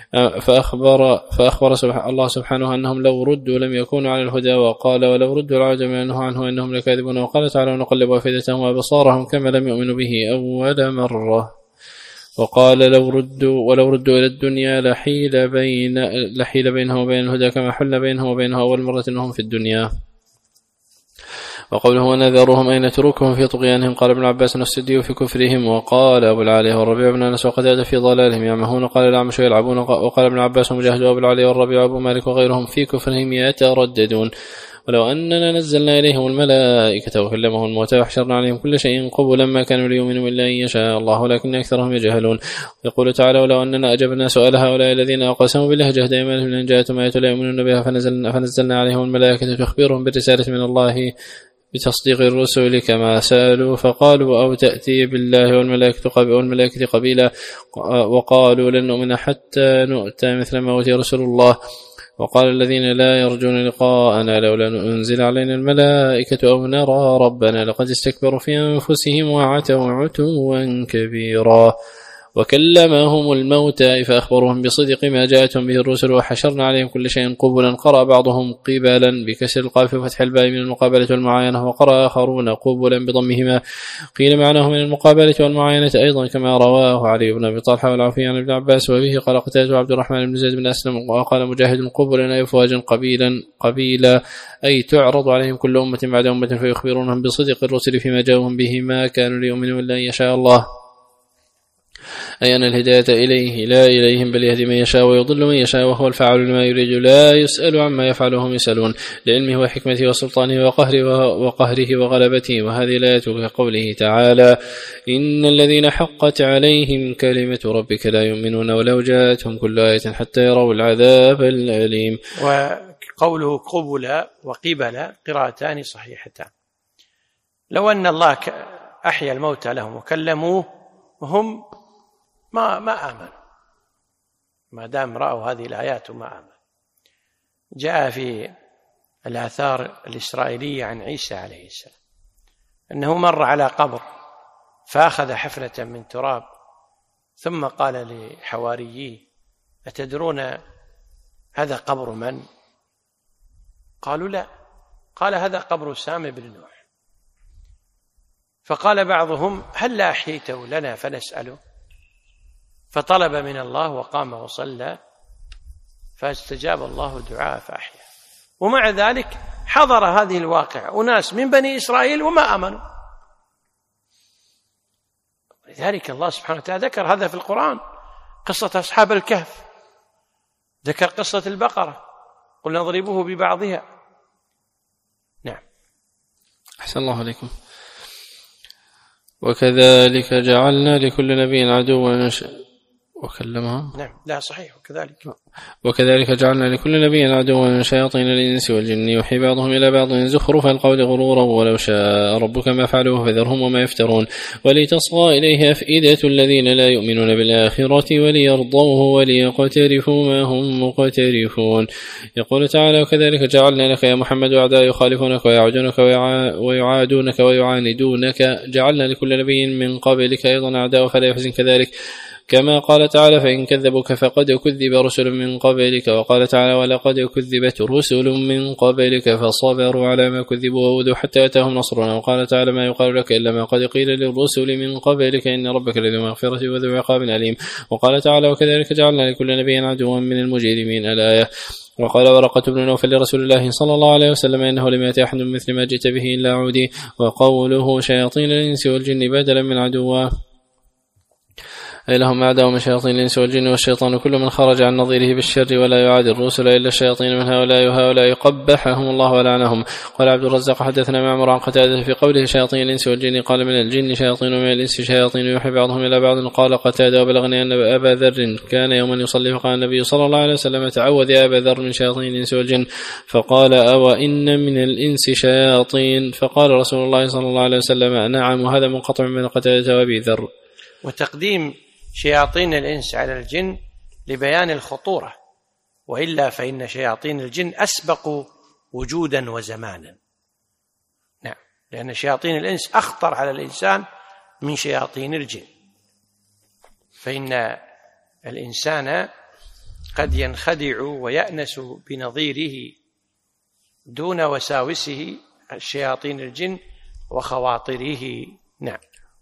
فأخبر, فأخبر سبحانه الله سبحانه أنهم لو ردوا لم يكونوا على الهدى. وقال ولو ردوا العودة ما نهوا عنه إنهم لكاذبون. وقال تعالى ونقلب أفئدتهم وأبصارهم كما لم يؤمنوا به أول مرة. وقال لو ردوا ولو ردوا إلى الدنيا لحيل بين لحيل بينهم وبين الهدى كما حل بينهم وبينها أول مرة وهم في الدنيا. وقوله ونذرهم أي نتركهم في طغيانهم. قال ابن عباس السدي في كفرهم. وقال أبو العالي والربيع بن أنس وقتادة في ضلالهم يعمهون. قال الأعمش يلعبون. وقال ابن عباس ومجاهد وأبو العالي والربيع وأبو مالك وغيرهم في كفرهم يترددون. ولو أننا نزلنا إليهم الملائكة وكلمهم الموتى وحشرنا عليهم كل شيء قبلا ما كانوا ليؤمنوا إلا أن يشاء الله ولكن أكثرهم يجهلون. يقول تعالى ولو أننا أجبنا سؤال هؤلاء الذين أقسموا بالله جهد أيمانهم لأن جاءتهم آية لا يؤمنون بها فنزلنا, فنزلنا عليهم الملائكة تخبرهم بالرسالة من الله بتصديق الرسل كما سألوا فقالوا أو تأتي بالله والملائكة قبيلا وقالوا لن نؤمن حتى نؤتى مثل ما أوتي رسل الله. وقال الذين لا يرجون لقاءنا لولا أنزل علينا الملائكة أو نرى ربنا لقد استكبروا في أنفسهم وعتوا عتوا كبيرا. وكلمهم الموتى فأخبرهم بصدق ما جاءتهم به الرسل وحشرنا عليهم كل شيء قبلا. قرأ بعضهم قبلا بكسر القاف وفتح الباء من المقابلة والمعاينة وقرأ آخرون قبلا بضمهما قيل معناه من المقابلة والمعاينة أيضا كما رواه علي بن أبي طلحة والعوفي عن ابن عباس وبه قال قتادة وعبد الرحمن بن زيد بن أسلم وقال مجاهد قبلا أي أفواجا قبيلا قبيلا أي تعرض عليهم كل أمة بعد أمة فيخبرونهم بصدق الرسل فيما جاءهم به ما كانوا ليؤمنوا إلا أن يشاء الله أي أن الهداية إليه لا إليهم بل يهدي من يشاء ويضل من يشاء وهو الفعال لما يريد لا يسأل عما يفعلهم يسألون لعلمه وحكمته وسلطانه وقهره وقهره وغلبته. وهذه الآية كقوله تعالى إن الذين حقت عليهم كلمة ربك لا يؤمنون ولو جاءتهم كل آية حتى يروا العذاب الأليم. وقوله قبل وقبل قراءتان صحيحتان. لو أن الله أحيا الموتى لهم وكلموه وهم ما ما آمنوا ما دام رأوا هذه الآيات وما آمنوا. جاء في الآثار الإسرائيلية عن عيسى عليه السلام أنه مر على قبر فأخذ حفرة من تراب ثم قال لحوارييه أتدرون هذا قبر من؟ قالوا لا. قال هذا قبر سام بن نوح. فقال بعضهم هل لا أحييته لنا فنسأله؟ فطلب من الله وقام وصلى فاستجاب الله دعاء فأحيا. ومع ذلك حضر هذه الواقع أناس من بني إسرائيل وما آمنوا. لذلك الله سبحانه وتعالى ذكر هذا في القرآن قصة أصحاب الكهف ذكر قصة البقرة قلنا اضربوه ببعضها. نعم. أحسن الله عليكم. وكذلك جعلنا لكل نبي عدوا وكلمها نعم لا صحيح. وكذلك وكذلك جعلنا لكل نبي عدوا من شياطين الإنس والجن يوحي بعضهم إلى بعض زخرف القول غرورا ولو شاء ربك ما فعلوه فذرهم وما يفترون ولتصغى إليه أفئدة الذين لا يؤمنون بالآخرة وليرضوه وليقترفوا ما هم مقترفون. يقول تعالى وكذلك جعلنا لك يا محمد أعداء يخالفونك ويعودونك ويعادونك ويعاندونك جعلنا لكل نبي من قبلك أيضا أعداء فلا يحزن كذلك كما قال تعالى فإن كذبوك فقد كذب رسل من قبلك. وقال تعالى ولقد كذبت رسل من قبلك فصبروا على ما كذبوا وأوذوا حتى أتاهم نصرنا. وقال تعالى ما يقال لك إلا ما قد قيل للرسل من قبلك إن ربك لذو مغفرة وذو عقاب أليم. وقال تعالى وكذلك جعلنا لكل نبي عدوا من المجرمين الآية. وقال ورقة بن نوفل لرسول الله صلى الله عليه وسلم إنه لم يأتي أحد مثل ما جئت به إلا عودي. وقوله شياطين الإنس والجن بدلا من عدواه أي لهم أعداء من شياطين الإنس والجن والشيطان كل من خرج عن نظيره بالشر ولا يعادي الرسل إلا الشياطين من هؤلاء وهؤلاء قبحهم الله ولعنهم. قال عبد الرزاق حدثنا معمر عن قتادة في قوله شياطين الإنس والجن قال من الجن شياطين ومن الإنس شياطين يوحي بعضهم إلى بعض. قال قتادة وبلغني أن أبا ذر كان يوما يصلي فقال النبي صلى الله عليه وسلم تعوذ يا أبا ذر من شياطين الإنس والجن فقال أو إن من الإنس شياطين فقال رسول الله صلى الله عليه وسلم نعم. وهذا منقطع من قتادة وأبي ذر. وتقديم شياطين الإنس على الجن لبيان الخطورة وإلا فإن شياطين الجن أسبق وجودا وزمانا. نعم لأن شياطين الإنس أخطر على الإنسان من شياطين الجن. فإن الإنسان قد ينخدع ويأنس بنظيره دون وساوسه الشياطين الجن وخواطره. نعم.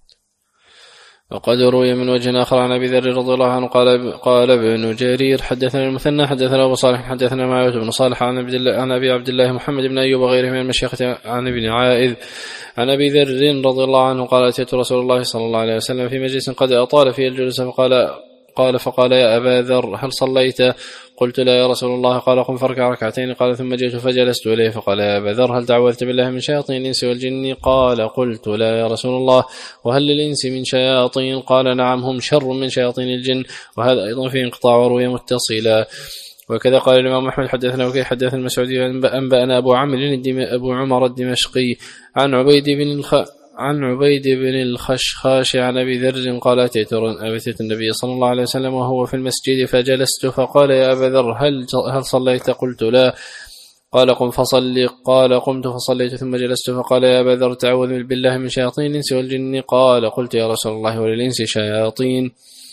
وقد روي من وجه آخر عن أبي ذر رضي الله عنه قال قال ابن جرير حدثنا المثنى حدثنا أبو صالح حدثنا معاوية بن صالح عن عبد الله عن أبي عبد الله محمد بن أيوب وغيره من المشايخ عن ابن عائذ عن أبي ذر رضي الله عنه قال أتيت رسول الله صلى الله عليه وسلم في مجلس قد أطال فيه الجلوس فقال قال فقال يا أبا ذر هل صليت؟ قلت لا يا رسول الله. قال قم فاركع ركعتين. قال ثم جئت فجلست إليه فقال يا أبا ذر هل تعوذت بالله من شياطين الإنس والجن؟ قال قلت لا يا رسول الله. وهل للإنس من شياطين؟ قال نعم هم شر من شياطين الجن. وهذا أيضا في انقطاع وروي متصلا. وكذا قال الإمام أحمد حدثنا وكي حدث المسعودي أنبأنا أبو عمرو أبو عمر الدمشقي عن عبيد بن الخ عن عبيد بن الخشخاش عن أبي ذر قال أتيت النبي صلى الله عليه وسلم وهو في المسجد فجلست فقال يا أبا ذر هل هل صليت؟ قلت لا. قال قم فصلي. قال قمت فصليت ثم جلست فقال يا أبا ذر تعوذ بالله من شياطين الإنس والجن؟ قال قلت يا رسول الله وللإنس شياطين؟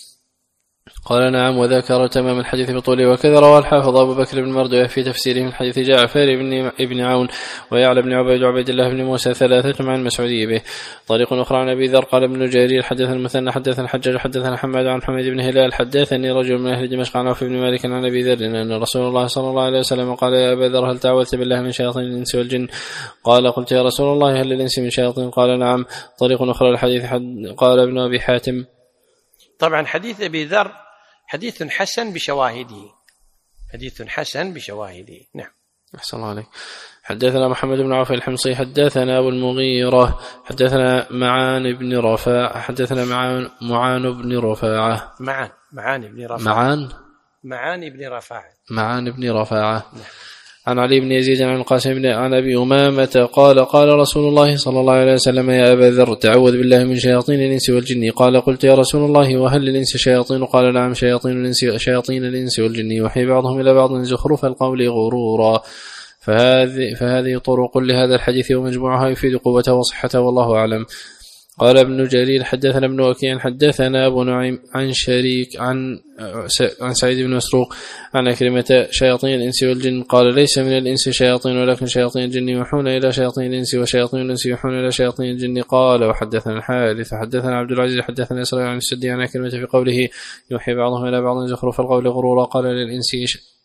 قال نعم. وذكر تمام الحديث بطوله. وكذا روى الحافظ أبو بكر بن مردويه في تفسيره من حديث جعفر بن ابن عون ويعلى بن عبيد وعبيد الله بن موسى ثلاثة عن المسعودي به. طريق أخرى عن أبي ذر قال ابن جرير حدث المثنى حدث الحجاج حدث حماد عن حميد بن هلال حدثني رجل من أهل دمشق عن عوف بن مالك عن أبي ذر أن رسول الله صلى الله عليه وسلم قال يا أبا ذر هل تعوذت بالله من شياطين الإنس والجن؟ قال قلت يا رسول الله هل للإنس من شياطين؟ قال نعم. طريق أخرى الحديث قال ابن أبي حاتم. طبعا حديث أبي ذر حديث حسن بشواهده حديث حسن بشواهده. نعم. أحسن الله عليك. حدثنا محمد بن عوف الحمصي حدثنا أبو المغيرة حدثنا معان بن رفاعة حدثنا معان معان بن رفاعة معان معان بن رفاعة معان معان بن رفاعة معان بن رفاعة نعم. عن علي بن يزيد عن القاسم بن عن أبي أمامة قال قال رسول الله صلى الله عليه وسلم يا أبا ذر تعوذ بالله من شياطين الإنس والجن؟ قال قلت يا رسول الله وهل للإنس شياطين؟ قال نعم شياطين الإنس شياطين الإنس والجن يوحي بعضهم إلى بعض زخرف القول غرورا. فهذه فهذه طرق لهذا الحديث ومجموعها يفيد قوته وصحته والله أعلم. قال ابن جرير حدثنا ابن وكيع حدثنا أبو نعيم عن شريك عن عن سعيد بن مسروق عن أكرمة شياطين الإنس والجن قال ليس من الإنس شياطين ولكن شياطين الجن يوحون إلى شياطين الإنس وشياطين الإنس يوحون إلى شياطين الجن. قال وحدثنا الحارث حدثنا عبد العزيز حدثنا إسرائيل عن السدي عن أكرمة في قوله يوحي بعضهم إلى بعض زخرف القول غرورا قال للإنس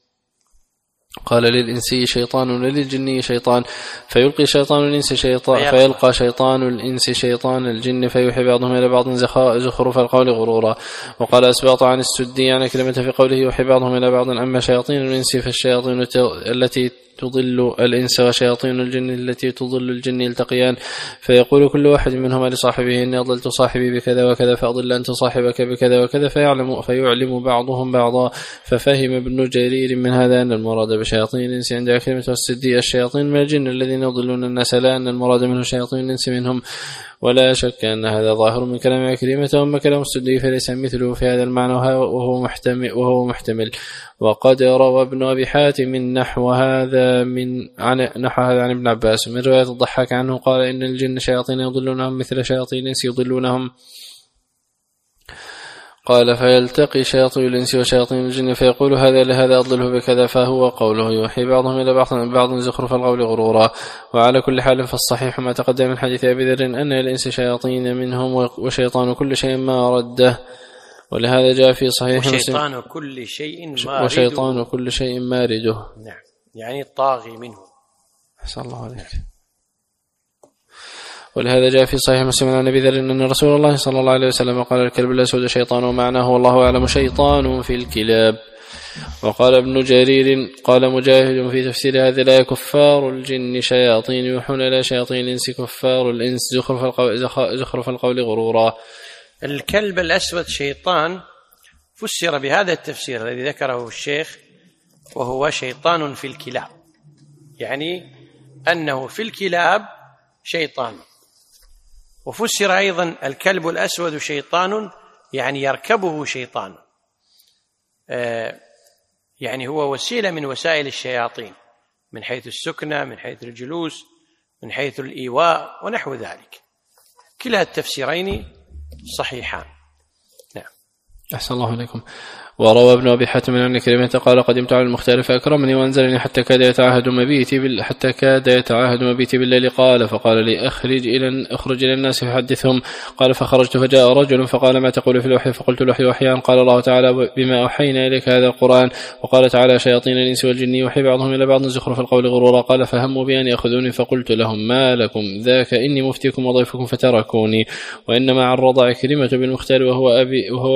قال للإنسي شيطان وللجني شيطان فيلقي شيطان الإنس شيطان فيلقى شيطان الإنس شيطان الجن فيوحي بعضهم إلى بعض زخرف القول غرورا. وقال أسباط عن السدي عن كلمة في قوله يوحي بعضهم إلى بعض أما شياطين الإنس فالشياطين التي تضل الإنس وشياطين الجن التي تضل الجن يلتقيان فيقول كل واحد منهما لصاحبه إني أضلت صاحبي بكذا وكذا فأضل أنت صاحبك بكذا وكذا فيعلم فيعلم بعضهم بعضا. ففهم ابن جرير من هذا أن المراد بشياطين الإنس عند كلمة السدي الشياطين من الجن الذين يضلون الناس لا أن المراد منه شياطين الإنس منهم. ولا شك أن هذا ظاهر من كلام كلمة وأما كلام السدي فليس مثله في هذا المعنى وهو محتمل, وهو محتمل. وقد روى ابن أبي حاتم نحو هذا من عن نحو هذا عن ابن عباس من رواية الضحاك عنه قال إن الجن شياطين يضلونهم مثل شياطين الإنس يضلونهم. قال فيلتقي شياطين الإنس وشياطين الجن فيقول هذا لهذا أضله بكذا فهو قوله يوحي بعضهم إلى بعض زخرف القول غرورا. وعلى كل حال فالصحيح ما تقدم من حديث أبي ذر أن الإنس شياطين منهم وشيطان كل شيء ما رده. ولهذا جاء في صحيح وشيطان كل شيء مارده وشيطان كل شيء مارده نعم يعني الطاغي منه. أحسن الله عليك. ولهذا جاء في صحيح مسلم عن أبي ذر أن رسول الله صلى الله عليه وسلم قال الكلب الأسود شيطان ومعناه والله أعلم شيطان في الكلاب. وقال ابن جرير قال مجاهد في تفسير هذه الآية كفار الجن شياطين يوحون إلى شياطين الإنس كفار الإنس زخرف القول, زخرف القول غرورا. الكلب الأسود شيطان فسر بهذا التفسير الذي ذكره الشيخ وهو شيطان في الكلاب يعني أنه في الكلاب شيطان. وفسر أيضا الكلب الأسود شيطان يعني يركبه شيطان آه يعني هو وسيلة من وسائل الشياطين من حيث السكنة من حيث الجلوس من حيث الإيواء ونحو ذلك. كلا التفسيرين صحيحان. نعم. أحسن الله عليكم. وروى ابن أبي حاتم عن كلمة قال قدمت على المختار فأكرمني وأنزلني حتى كاد يتعاهد مبيتي بال... حتى كاد يتعاهد مبيتي بالليل قال فقال لي أخرج إلى أخرج إلى الناس فحدثهم. قال فخرجت فجاء رجل فقال ما تقول في الوحي فقلت الوحي وحيان. قال الله تعالى بما أوحينا إليك هذا القرآن. وقال تعالى شياطين الإنس والجن يوحي بعضهم إلى بعض زخرف القول غرورا. قال فهموا بأن يأخذوني فقلت لهم ما لكم ذاك إني مفتيكم وضيفكم فتركوني. وإنما عرض عكرمة بالمختار وهو أبي وهو ابن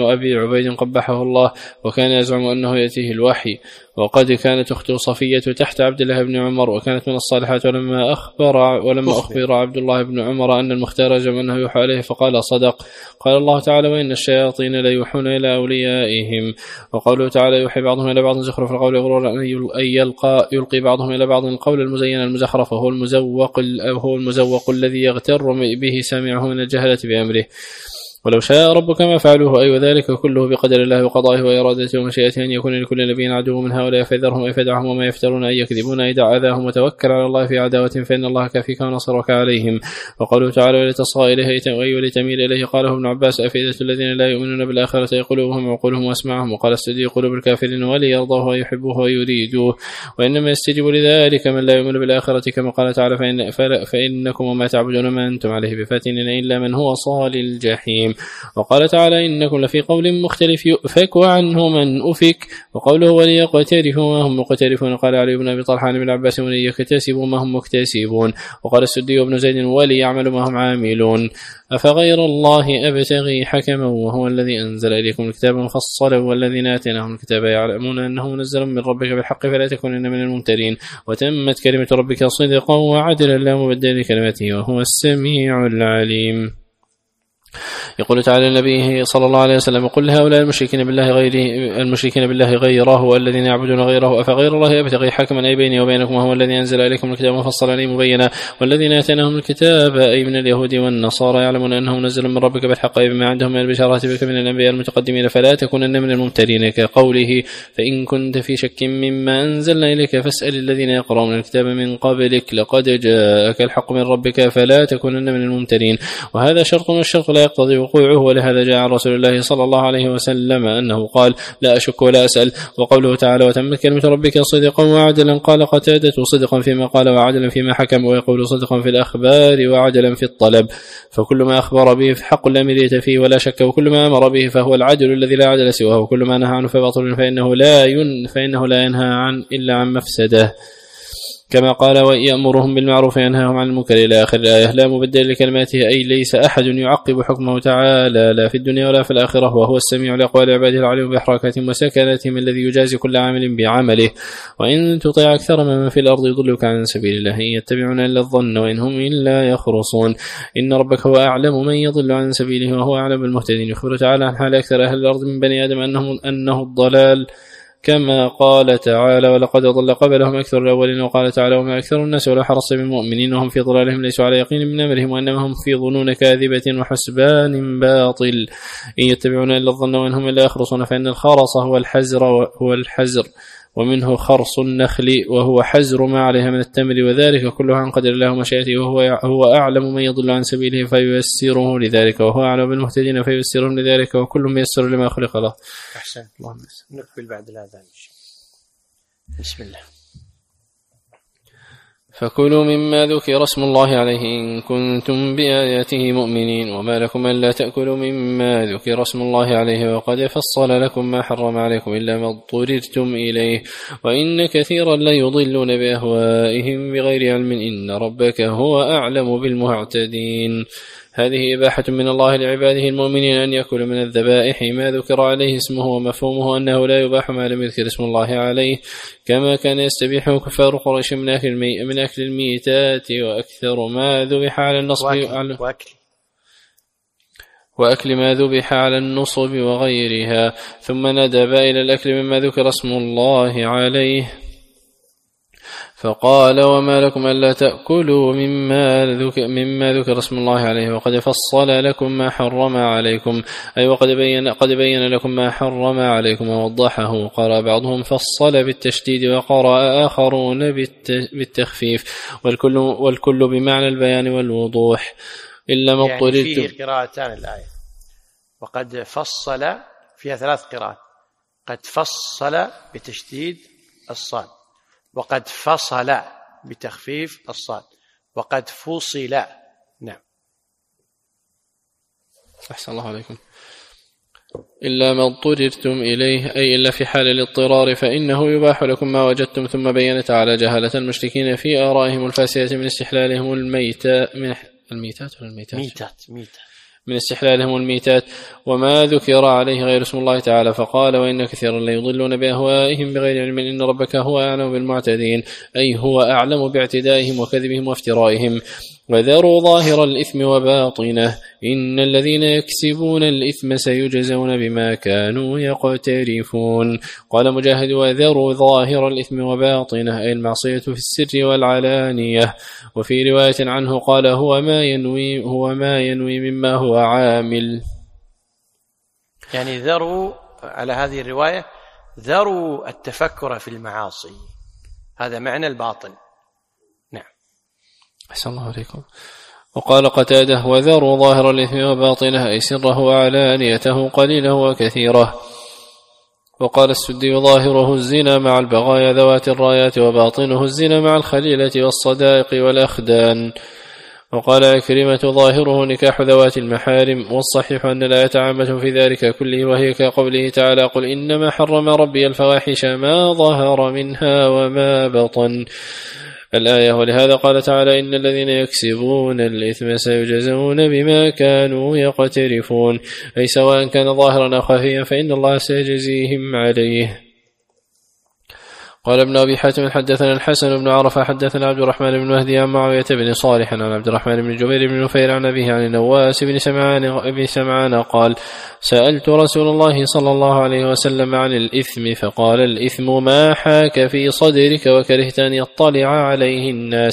أبي عبيد قبحه الله، وكان يزعم أنه يأتيه الوحي. وقد كانت أخته صفية تحت عبد الله بن عمر وكانت من الصالحات، ولما أخبر ولما أخبر عبد الله بن عمر أن المختار زعم أنه يوحى عليه فقال صدق. قال الله تعالى: وإن الشياطين لا يوحون إلى أوليائهم. وقوله تعالى: يوحي بعضهم إلى بعض زخرف القول غرورا أن يلقى يلقي بعضهم إلى بعض القول المزين المزخرف، وهو المزوق هو المزوق الذي يغتر به سامعه من الجهلة بأمره. ولو شاء ربك ما فعلوه، أي وذلك كله بقدر الله وقضائه وإرادته ومشيئته أن يكون لكل نبي عدو من هؤلاء فيذرهم ويفدعهم وما يفترون أن يكذبون إذا أذاهم، وتوكل على الله في عداوة فإن الله كافيك ونصرك عليهم. وقوله تعالى: ولتصغى إليه أي ولتميل إليه. قاله ابن عباس: أفئدة الذين لا يؤمنون بالآخرة يقولوهم وعقولهم واسمعهم. وقال السدي: قلوب الكافرين وليرضوه ويحبوه ويريدوه، وإنما يستجيب لذلك من لا يؤمن بالآخرة، كما قال تعالى: فإن فإنكم وما تعبدون ما أنتم عليه بفاتنين إلا من هو صال الجحيم. وقال تعالى: إنكم لفي قول مختلف يؤفك عنه من أفك. وقوله: وليقترفوا ما هم مقترفون. قال علي بن أبي طلحة بن عباس: وليكتسبوا ما هم مكتسبون. وقال السدي وابن زيد: وليعملوا ما هم عاملون. أفغير الله أبتغي حكما وهو الذي أنزل إليكم الكتاب مفصلا، والذين آتيناهم الكتاب يعلمون أنه منزل من ربك بالحق فلا تكونن من الممترين، وتمت كلمة ربك صدقا وعدلا لا مبدل لكلمته وهو السميع العليم. يقول تعالى لنبيه صلى الله عليه وسلم: قل هؤلاء المشركين بالله غيره المشركين بالله غيره والذين يعبدون غيره أفغير الله أبتغي حكما أي بيني وبينكم وهو الذي أنزل عليكم الكتاب مفصلا أي مبينا، والذين آتيناهم الكتاب أي من اليهود والنصارى يعلمون أنه منزل من ربك بالحق أي بما عندهم من البشارات بك من الأنبياء المتقدمين فلا تكونن من الممترين، كقوله: فإن كنت في شك مما أنزلنا إليك فاسأل الذين يقرؤون الكتاب من قبلك لقد جاءك الحق من ربك فلا تكونن من الممترين. وهذا شرط والشرط لا يقتضي وقوعه، ولهذا جاء عن رسول الله صلى الله عليه وسلم أنه قال: لا أشك ولا أسأل. وقوله تعالى: وتمت كلمة ربك صدقا وعدلا. قال قتادة: صدقا فيما قال وعدلا فيما حكم، ويقول صدقا في الأخبار وعدلا في الطلب. فكل ما أخبر به فحق لا مرية فيه ولا شك، وكل ما أمر به فهو العدل الذي لا عدل سواه، وكل ما نهى عنه فباطل فإنه لا ين فإنه لا ينهى عن إلا عن مفسده، كما قال: ويأمرهم بالمعروف وينهاهم عن المنكر إلى آخر الآية. لا مبدل لكلماته أي ليس أحد يعقب حكمه تعالى لا في الدنيا ولا في الآخرة، وهو السميع لأقوال عباده العليم بحركاتهم وسكناتهم الذي يجازي كل عامل بعمله. وإن تطيع أكثر من في الأرض يضلك عن سبيل الله إن يتبعون إلا الظن وإن هم إلا يخرصون. إن ربك هو أعلم من يضل عن سبيله وهو أعلم بالمهتدين. يخبر تعالى عن حال أكثر أهل الأرض من بني آدم أنه, أنه الضلال، كما قال تعالى: ولقد ضل قبلهم أكثر الأولين. وقال تعالى: وما أكثر الناس ولا حرص بالمؤمنين وهم في ضلالهم ليسوا على يقين من أمرهم وأنما هم في ظنون كاذبة وحسبان باطل إن يتبعون إلا الظن وإنهم إلا يخرصون. فإن الخرص هو الحزر هو الحزر ومنه خرص النخل وهو حزر ما عليها من التمر، وذلك كله عن قدر الله ومشيئته، وهو هو أعلم من يضل عن سبيله فييسره لذلك، وهو أعلم بالمهتدين فييسرهم لذلك، وكل ميسر لما خلق له. أحسن. نقبل بعد الأذان. بسم الله. فكلوا مما ذكر اسم الله عليه إن كنتم بآياته مؤمنين، وما لكم ألا تأكلوا مما ذكر اسم الله عليه وقد فصل لكم ما حرم عليكم إلا ما اضطررتم إليه، وإن كثيرا ليضلون بأهوائهم بغير علم إن ربك هو أعلم بالمعتدين. هذه إباحة من الله لعباده المؤمنين أن يأكلوا من الذبائح ما ذكر عليه اسمه، ومفهومه أنه لا يباح ما لم يذكر اسم الله عليه، كما كان يستبيحه كفار قريش من أكل, المي... من أكل الميتات، وأكثر ما ذبح على النصب وأكل, وأكل. وأكل ما ذبح على النصب وغيرها. ثم ندب إلى الأكل مما ذكر اسم الله عليه فقال: وما لكم ألا تأكلوا مما ذكر, مما ذكر اسم الله عليه وقد فصل لكم ما حرم عليكم، أي وقد بين, قد بين لكم ما حرم عليكم ووضحه. قرأ بعضهم فصل بالتشديد وقرأ آخرون بالتخفيف، والكل, والكل بمعنى البيان والوضوح إلا ما اضطررتم. يعني فيه قراءتان الآية، وقد فصل فيها ثلاث قراءات: قد فصل بتشديد الصاد، وقد فصل بتخفيف الصاد، وقد فصل. نعم. أحسن الله عليكم. إلا ما اضطررتم إليه أي إلا في حال الاضطرار فإنه يباح لكم ما وجدتم. ثم بين تعالى جهالة المشركين في آرائهم الفاسدة من استحلالهم الميتات من الميتات ولا الميتات ميتات ميتات من استحلالهم الميتات وما ذكر عليه غير اسم الله تعالى، فقال وإن كثيرا ليضلون بأهوائهم بغير علم إن ربك هو أعلم بالمعتدين، أي هو أعلم باعتدائهم وكذبهم وافترائهم. وذروا ظاهر الإثم وباطنه إن الذين يكسبون الإثم سيجزون بما كانوا يقترفون. قال مجاهد وذروا ظاهر الإثم وباطنه أي المعصية في السر والعلانية. وفي رواية عنه قال هو ما ينوي, هو ما ينوي مما هو عامل. يعني ذروا على هذه الرواية ذروا التفكر في المعاصي، هذا معنى الباطن. نعم. أحسن الله عليكم. وقال قتاده وذروا ظاهر الإثم وباطنه أي سره وعلانيته قليله وكثيره. وقال السدي ظاهره الزنا مع البغايا ذوات الرايات وباطنه الزنا مع الخليلة والصدائق والأخدان. وقال عكرمة ظاهره نكاح ذوات المحارم، والصحيح أن الآية عامة في ذلك كله، وهي كقوله تعالى قل إنما حرم ربي الفواحش ما ظهر منها وما بطن الآية. ولهذا قال تعالى إن الذين يكسبون الإثم سيجزون بما كانوا يقترفون، أي سواء كان ظاهرا أو خفيا فإن الله سيجزيهم عليه. قال ابن أبي حاتم حدثنا الحسن بن عرفة حدثنا عبد الرحمن بن مهدي عن معاوية بن صالح عن عبد الرحمن بن جبير بن نفير عن أبيه عن النواس بن سمعان, بن سمعان قال سألت رسول الله صلى الله عليه وسلم عن الإثم فقال الإثم ما حاك في صدرك وكرهت أن يطلع عليه الناس،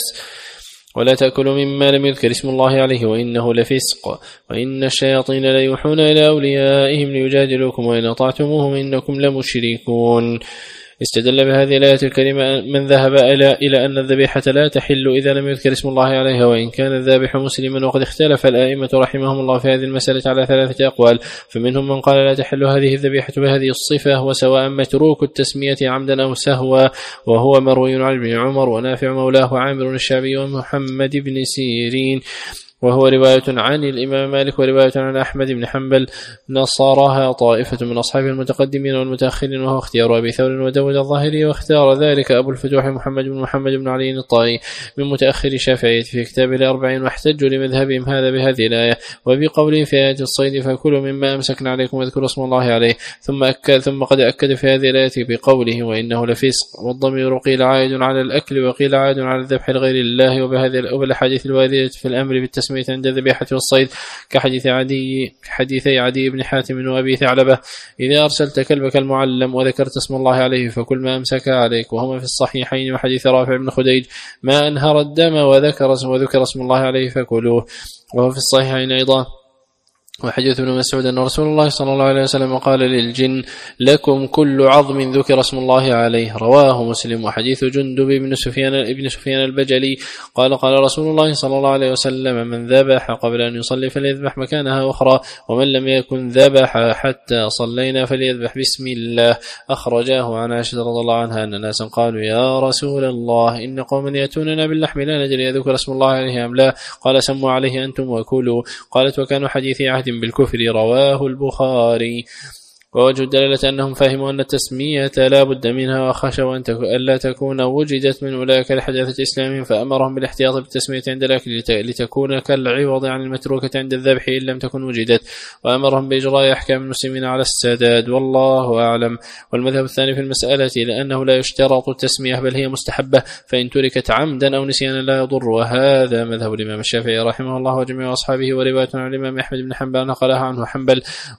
ولا تأكلوا مما لم يذكر اسم الله عليه وإنه لفسق، وإن الشياطين ليوحون إلى أوليائهم ليجادلوكم وإن أطعتموهم إنكم لمشركون. استدل بهذه الآية الكريمة من ذهب إلى إلى أن الذبيحة لا تحل إذا لم يذكر اسم الله عليها وإن كان الذابح مسلما. وقد اختلف الآئمة رحمهم الله في هذه المسألة على ثلاثة أقوال، فمنهم من قال لا تحل هذه الذبيحة بهذه الصفة وسواء متروك التسمية عمدا أو سهوا، وهو مروي عن ابن عمر ونافع مولاه عامر الشعبي ومحمد بن سيرين، وهو رواية عن الإمام مالك ورواية عن أحمد بن حنبل. نصرها طائفة من أصحاب المتقدمين والمتأخرين وهو اختيار أبي ثور وداود الظاهري، واختار ذلك أبو الفتوح محمد بن محمد بن علي الطائي من متأخر الشافعية في كتاب الأربعين، واحتجوا لمذهبهم هذا بهذه الآية وبقوله في آية الصيد فكلوا مما أمسكنا عليكم واذكروا اسم الله عليه، ثم أكد ثم قد أكد في هذه الآية بقوله وإنه لفسق، والضمير قيل عائد على الأكل وقيل عائد على الذبح لغير الله، وبهذه وبالأحاديث الواردة في الأمر بالتسمية عند الذبيحة والصيد كحديث عدي حديثي عدي بن حاتم وأبي ثعلبة إذا أرسلت كلبك المعلم وذكرت اسم الله عليه فكل ما أمسك عليك، وهما في الصحيحين، وحديث رافع بن خديج ما أنهر الدم وذكر اسم وذكر اسم الله عليه فكلوه، وهو في الصحيحين أيضا. وحديث ابن مسعود أن رسول الله صلى الله عليه وسلم قال للجن لكم كل عظم ذكر اسم الله عليه، رواه مسلم. وحديث جندب بن سفيان ابن سفيان البجلي قال قال رسول الله صلى الله عليه وسلم من ذبح قبل أن يصلي فليذبح مكانها أخرى، ومن لم يكن ذبح حتى صلينا فليذبح بسم الله. أخرجاه عن عائشة رضي الله عنها أن ناسا قالوا يا رسول الله إن قوما يأتوننا باللحم لا ندري يذكر اسم الله عليه أم لا، قال سموا عليه أنتم وكلوا. قالت وكانوا حديثي عهد بالكفر، رواه البخاري. ووجه الدلالة أنهم فهموا أن التسمية لا بد منها وخشوا أن لا تكون وجدت من أولئك لحداثة إسلامهم، فأمرهم بالاحتياط بالتسمية عند الأكل لتكون كالعوض عن المتروكة عند الذبح إن لم تكن وجدت، وأمرهم بإجراء أحكام المسلمين على السداد، والله أعلم. والمذهب الثاني في المسألة لأنه لا يشترط التسمية بل هي مستحبة، فإن تركت عمدا أو نسيانا لا يضر، وهذا مذهب الإمام الشافعي رحمه الله وجميع أصحابه، ورواية عن الإمام أحمد بن حنبل نقلها عنه حنبل،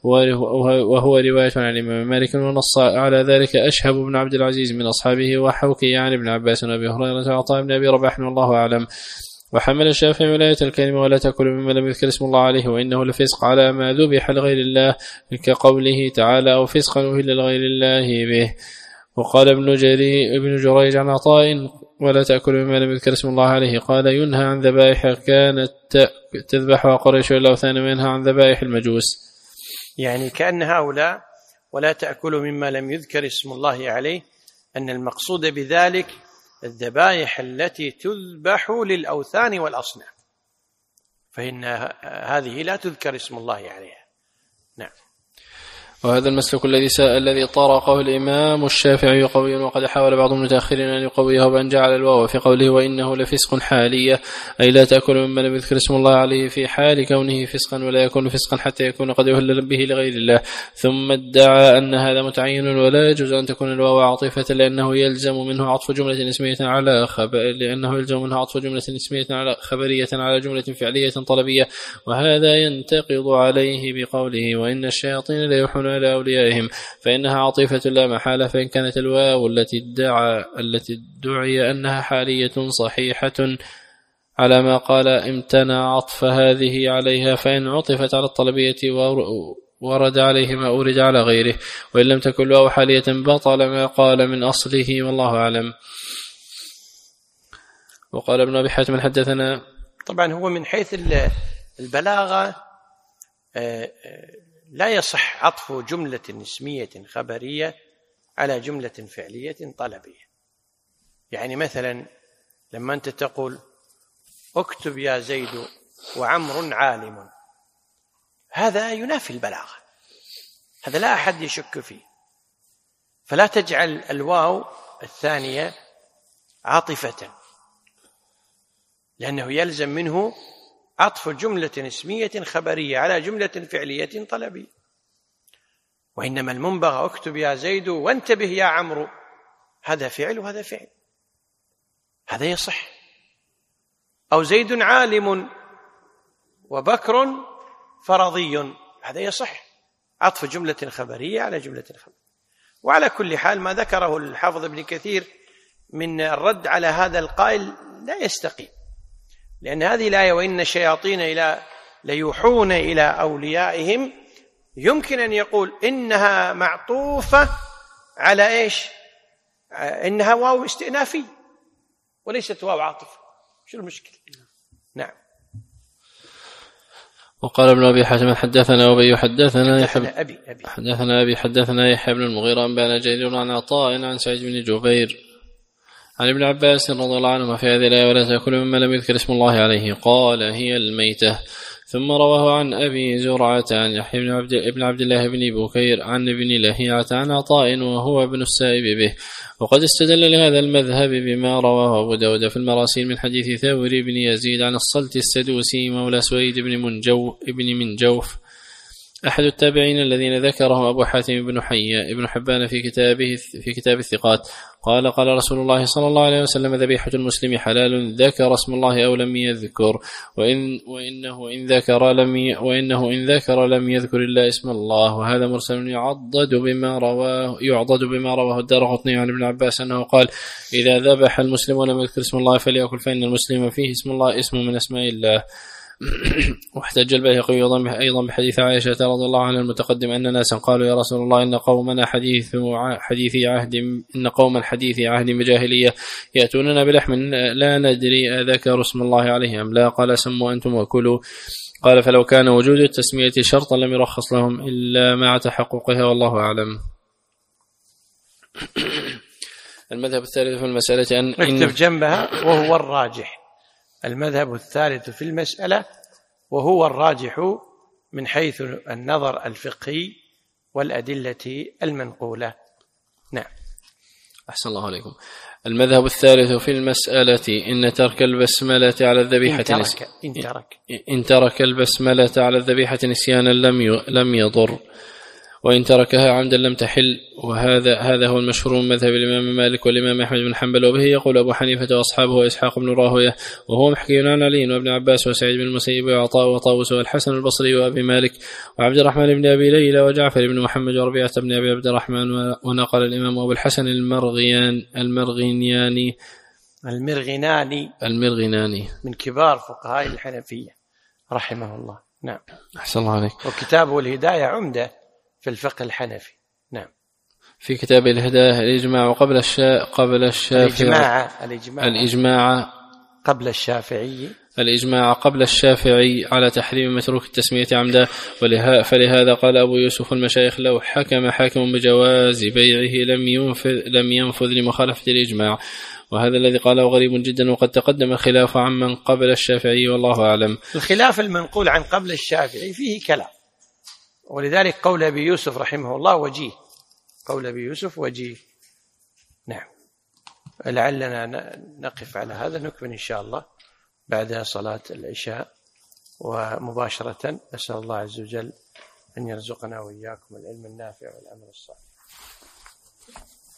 وهو رواية عن الإمام مالك، ونص على ذلك أشهب بن عبد العزيز من أصحابه، وحوكي عن ابن عباس وأبي هريرة وعطاء بن أبي رباح والله أعلم. وحمل الشافعي ولاية الكلمة ولا تأكل مما لم يذكر اسم الله عليه وإنه لفسق على ما ذبح لغير الله كقوله تعالى أو فسقا أهل لغير الله به. وقال ابن جري ابن جريج عن عطاء ولا تأكل مما لم يذكر اسم الله عليه قال ينهى عن ذبائح كانت تذبحها قريش الأوثان وينهى عن ذبائح المجوس. يعني كأن هؤلاء ولا تأكلوا مما لم يذكر اسم الله عليه أن المقصود بذلك الذبائح التي تذبح للأوثان والأصنام، فإن هذه لا تذكر اسم الله عليها. نعم. وهذا المسلك الذي الذي طرقه الإمام الشافعي قويا، وقد حاول بعض المتأخرين أن يقويه بأن جعل الواو في قوله وإنه لفسق حالية، أي لا تأكل مما لم يذكر اسم الله عليه في حال كونه فسقا، ولا يكون فسقا حتى يكون قد يهل به لغير الله. ثم ادعى أن هذا متعين ولا يجوز أن تكون الواو عاطفة، لأنه يلزم منه عطف جملة اسمية على خبر لأنه يلزم منه عطف جملة اسمية على خبرية على جملة فعلية طلبية، وهذا ينتقض عليه بقوله وإن الشياطين لا يوحون إلى أوليائهم، فإنها عاطفة لا محالة. فإن كانت الواو التي ادعى التي ادعي أنها حالية صحيحة على ما قال امتنع عطف هذه عليها، فإن عطفت على الطلبية ورد عليه ما أورد على غيره، وإن لم تكن الواو حالية بطل ما قال من أصله، والله أعلم. وقال ابن أبي حاتم حدثنا. طبعا هو من حيث البلاغة لا يصح عطف جملة اسمية خبرية على جملة فعلية طلبية. يعني مثلا لما أنت تقول اكتب يا زيد وعمر عالم، هذا ينافي البلاغة، هذا لا أحد يشك فيه، فلا تجعل الواو الثانية عاطفة، لأنه يلزم منه عطف جملة اسمية خبرية على جملة فعلية طلبية. وإنما المنبغى اكتب يا زيد وانتبه يا عمرو، هذا فعل وهذا فعل، هذا يصح. أو زيد عالم وبكر فرضي، هذا يصح، عطف جملة خبرية على جملة خبرية. وعلى كل حال ما ذكره الحافظ ابن كثير من الرد على هذا القائل لا يستقيم، لأن هذه الآية وإن الشياطين إلى ليوحون إلى أوليائهم يمكن أن يقول إنها معطوفة على إيش؟ إنها واو استئنافي وليست واو عاطفة، شو المشكلة؟ نعم. وقال ابن أبي حاتم حدثنا أبي حدثنا يحيى أبي أبي حدثنا أبي حدثنا يحيى بن المغيرة أنبأنا جرير عن عطاء عن سعيد بن جبير عن ابن عباس رضي الله عنهما في هذه الآية ولا تأكلوا مما لم يذكر اسم الله عليه، قال هي الميتة. ثم رواه عن أبي زرعة عن يحيى بن عبد, ابن عبد الله بن بكير عن ابن لهيعة عن عطاء وهو ابن السائب به. وقد استدل لهذا المذهب بما رواه أبو داود في المراسيل من حديث ثوري بن يزيد عن الصلت السدوسي مولى سويد بن منجو ابن منجوف أحد التابعين الذين ذكره أبو حاتم بن حياء ابن حبان في كتابه في كتاب الثقات، قال قال رسول الله صلى الله عليه وسلم ذبيحة المسلم حلال ذكر اسم الله أو لم يذكر، وإن وإنه إن ذكر لم ي وإنه إن ذكر لم يذكر إلا اسم الله. وهذا مرسل يعضد بما رواه يعضد بما رواه الدارقطني عن ابن عباس أنه قال إذا ذبح المسلم ولم يذكر اسم الله فليأكل، فإن المسلم فيه اسم الله اسم من أسماء الله. واحتج البيهقي أيضا بحديث عائشة رضي الله عنها المتقدم أن ناسا قالوا يا رسول الله إن قومنا حديث حديث عهد إن قوما حديث عهد بجاهلية يأتوننا بلحم لا ندري أذكر اسم الله عليه أم لا، قال سموا أنتم وكلوا. قال فلو كان وجود التسمية شرطا لم يرخص لهم إلا مع تحققها، والله أعلم. المذهب الثالث في المسألة أن نكتب جنبها وهو الراجح. المذهب الثالث في المسألة وهو الراجح من حيث النظر الفقهي والأدلة المنقولة. نعم. أحسن الله عليكم. المذهب الثالث في المسألة إن ترك البسملة على الذبيحة إن ترك, إن ترك. إن ترك البسملة على الذبيحة نسيانا لم لم يضر، وإن تركها عمدا لم تحل. وهذا هذا هو المشهور من مذهب الإمام مالك والإمام أحمد بن حنبل، وبه يقول أبو حنيفة وأصحابه وإسحاق بن راهويه، وهو محكي عن علي وابن عباس وسعيد بن المسيب وعطاء وطاووس والحسن البصري وأبي مالك وعبد الرحمن بن أبي ليلى وجعفر بن محمد وربيعة بن أبي عبد الرحمن. ونقل الإمام أبو الحسن المرغيان المرغينياني المرغناني المرغناني من كبار فقهاء الحنفية رحمه الله. نعم. أحسن الله عليك. وكتابه الهداية عمدة في الفقه الحنفي. نعم. في كتاب الهداية الإجماع قبل الشا قبل الشافعي الإجماع الإجماع الإجماع قبل الشافعي الإجماع قبل الشافعي على تحريم متروك التسمية عمدا. ولها فلهذا قال أبو يوسف المشايخ لو حكم حاكم بجواز بيعه لم ينفذ لم ينفذ لمخالفة الإجماع. وهذا الذي قاله غريب جدا، وقد تقدم الخلاف عمن قبل الشافعي والله أعلم. الخلاف المنقول عن قبل الشافعي فيه كلام، ولذلك قول أبي يوسف رحمه الله وجيه، قول أبي يوسف وجيه. نعم. لعلنا نقف على هذا، نكمل إن شاء الله بعد صلاة العشاء ومباشرة. نسأل الله عز وجل أن يرزقنا وإياكم العلم النافع والعمل الصالح.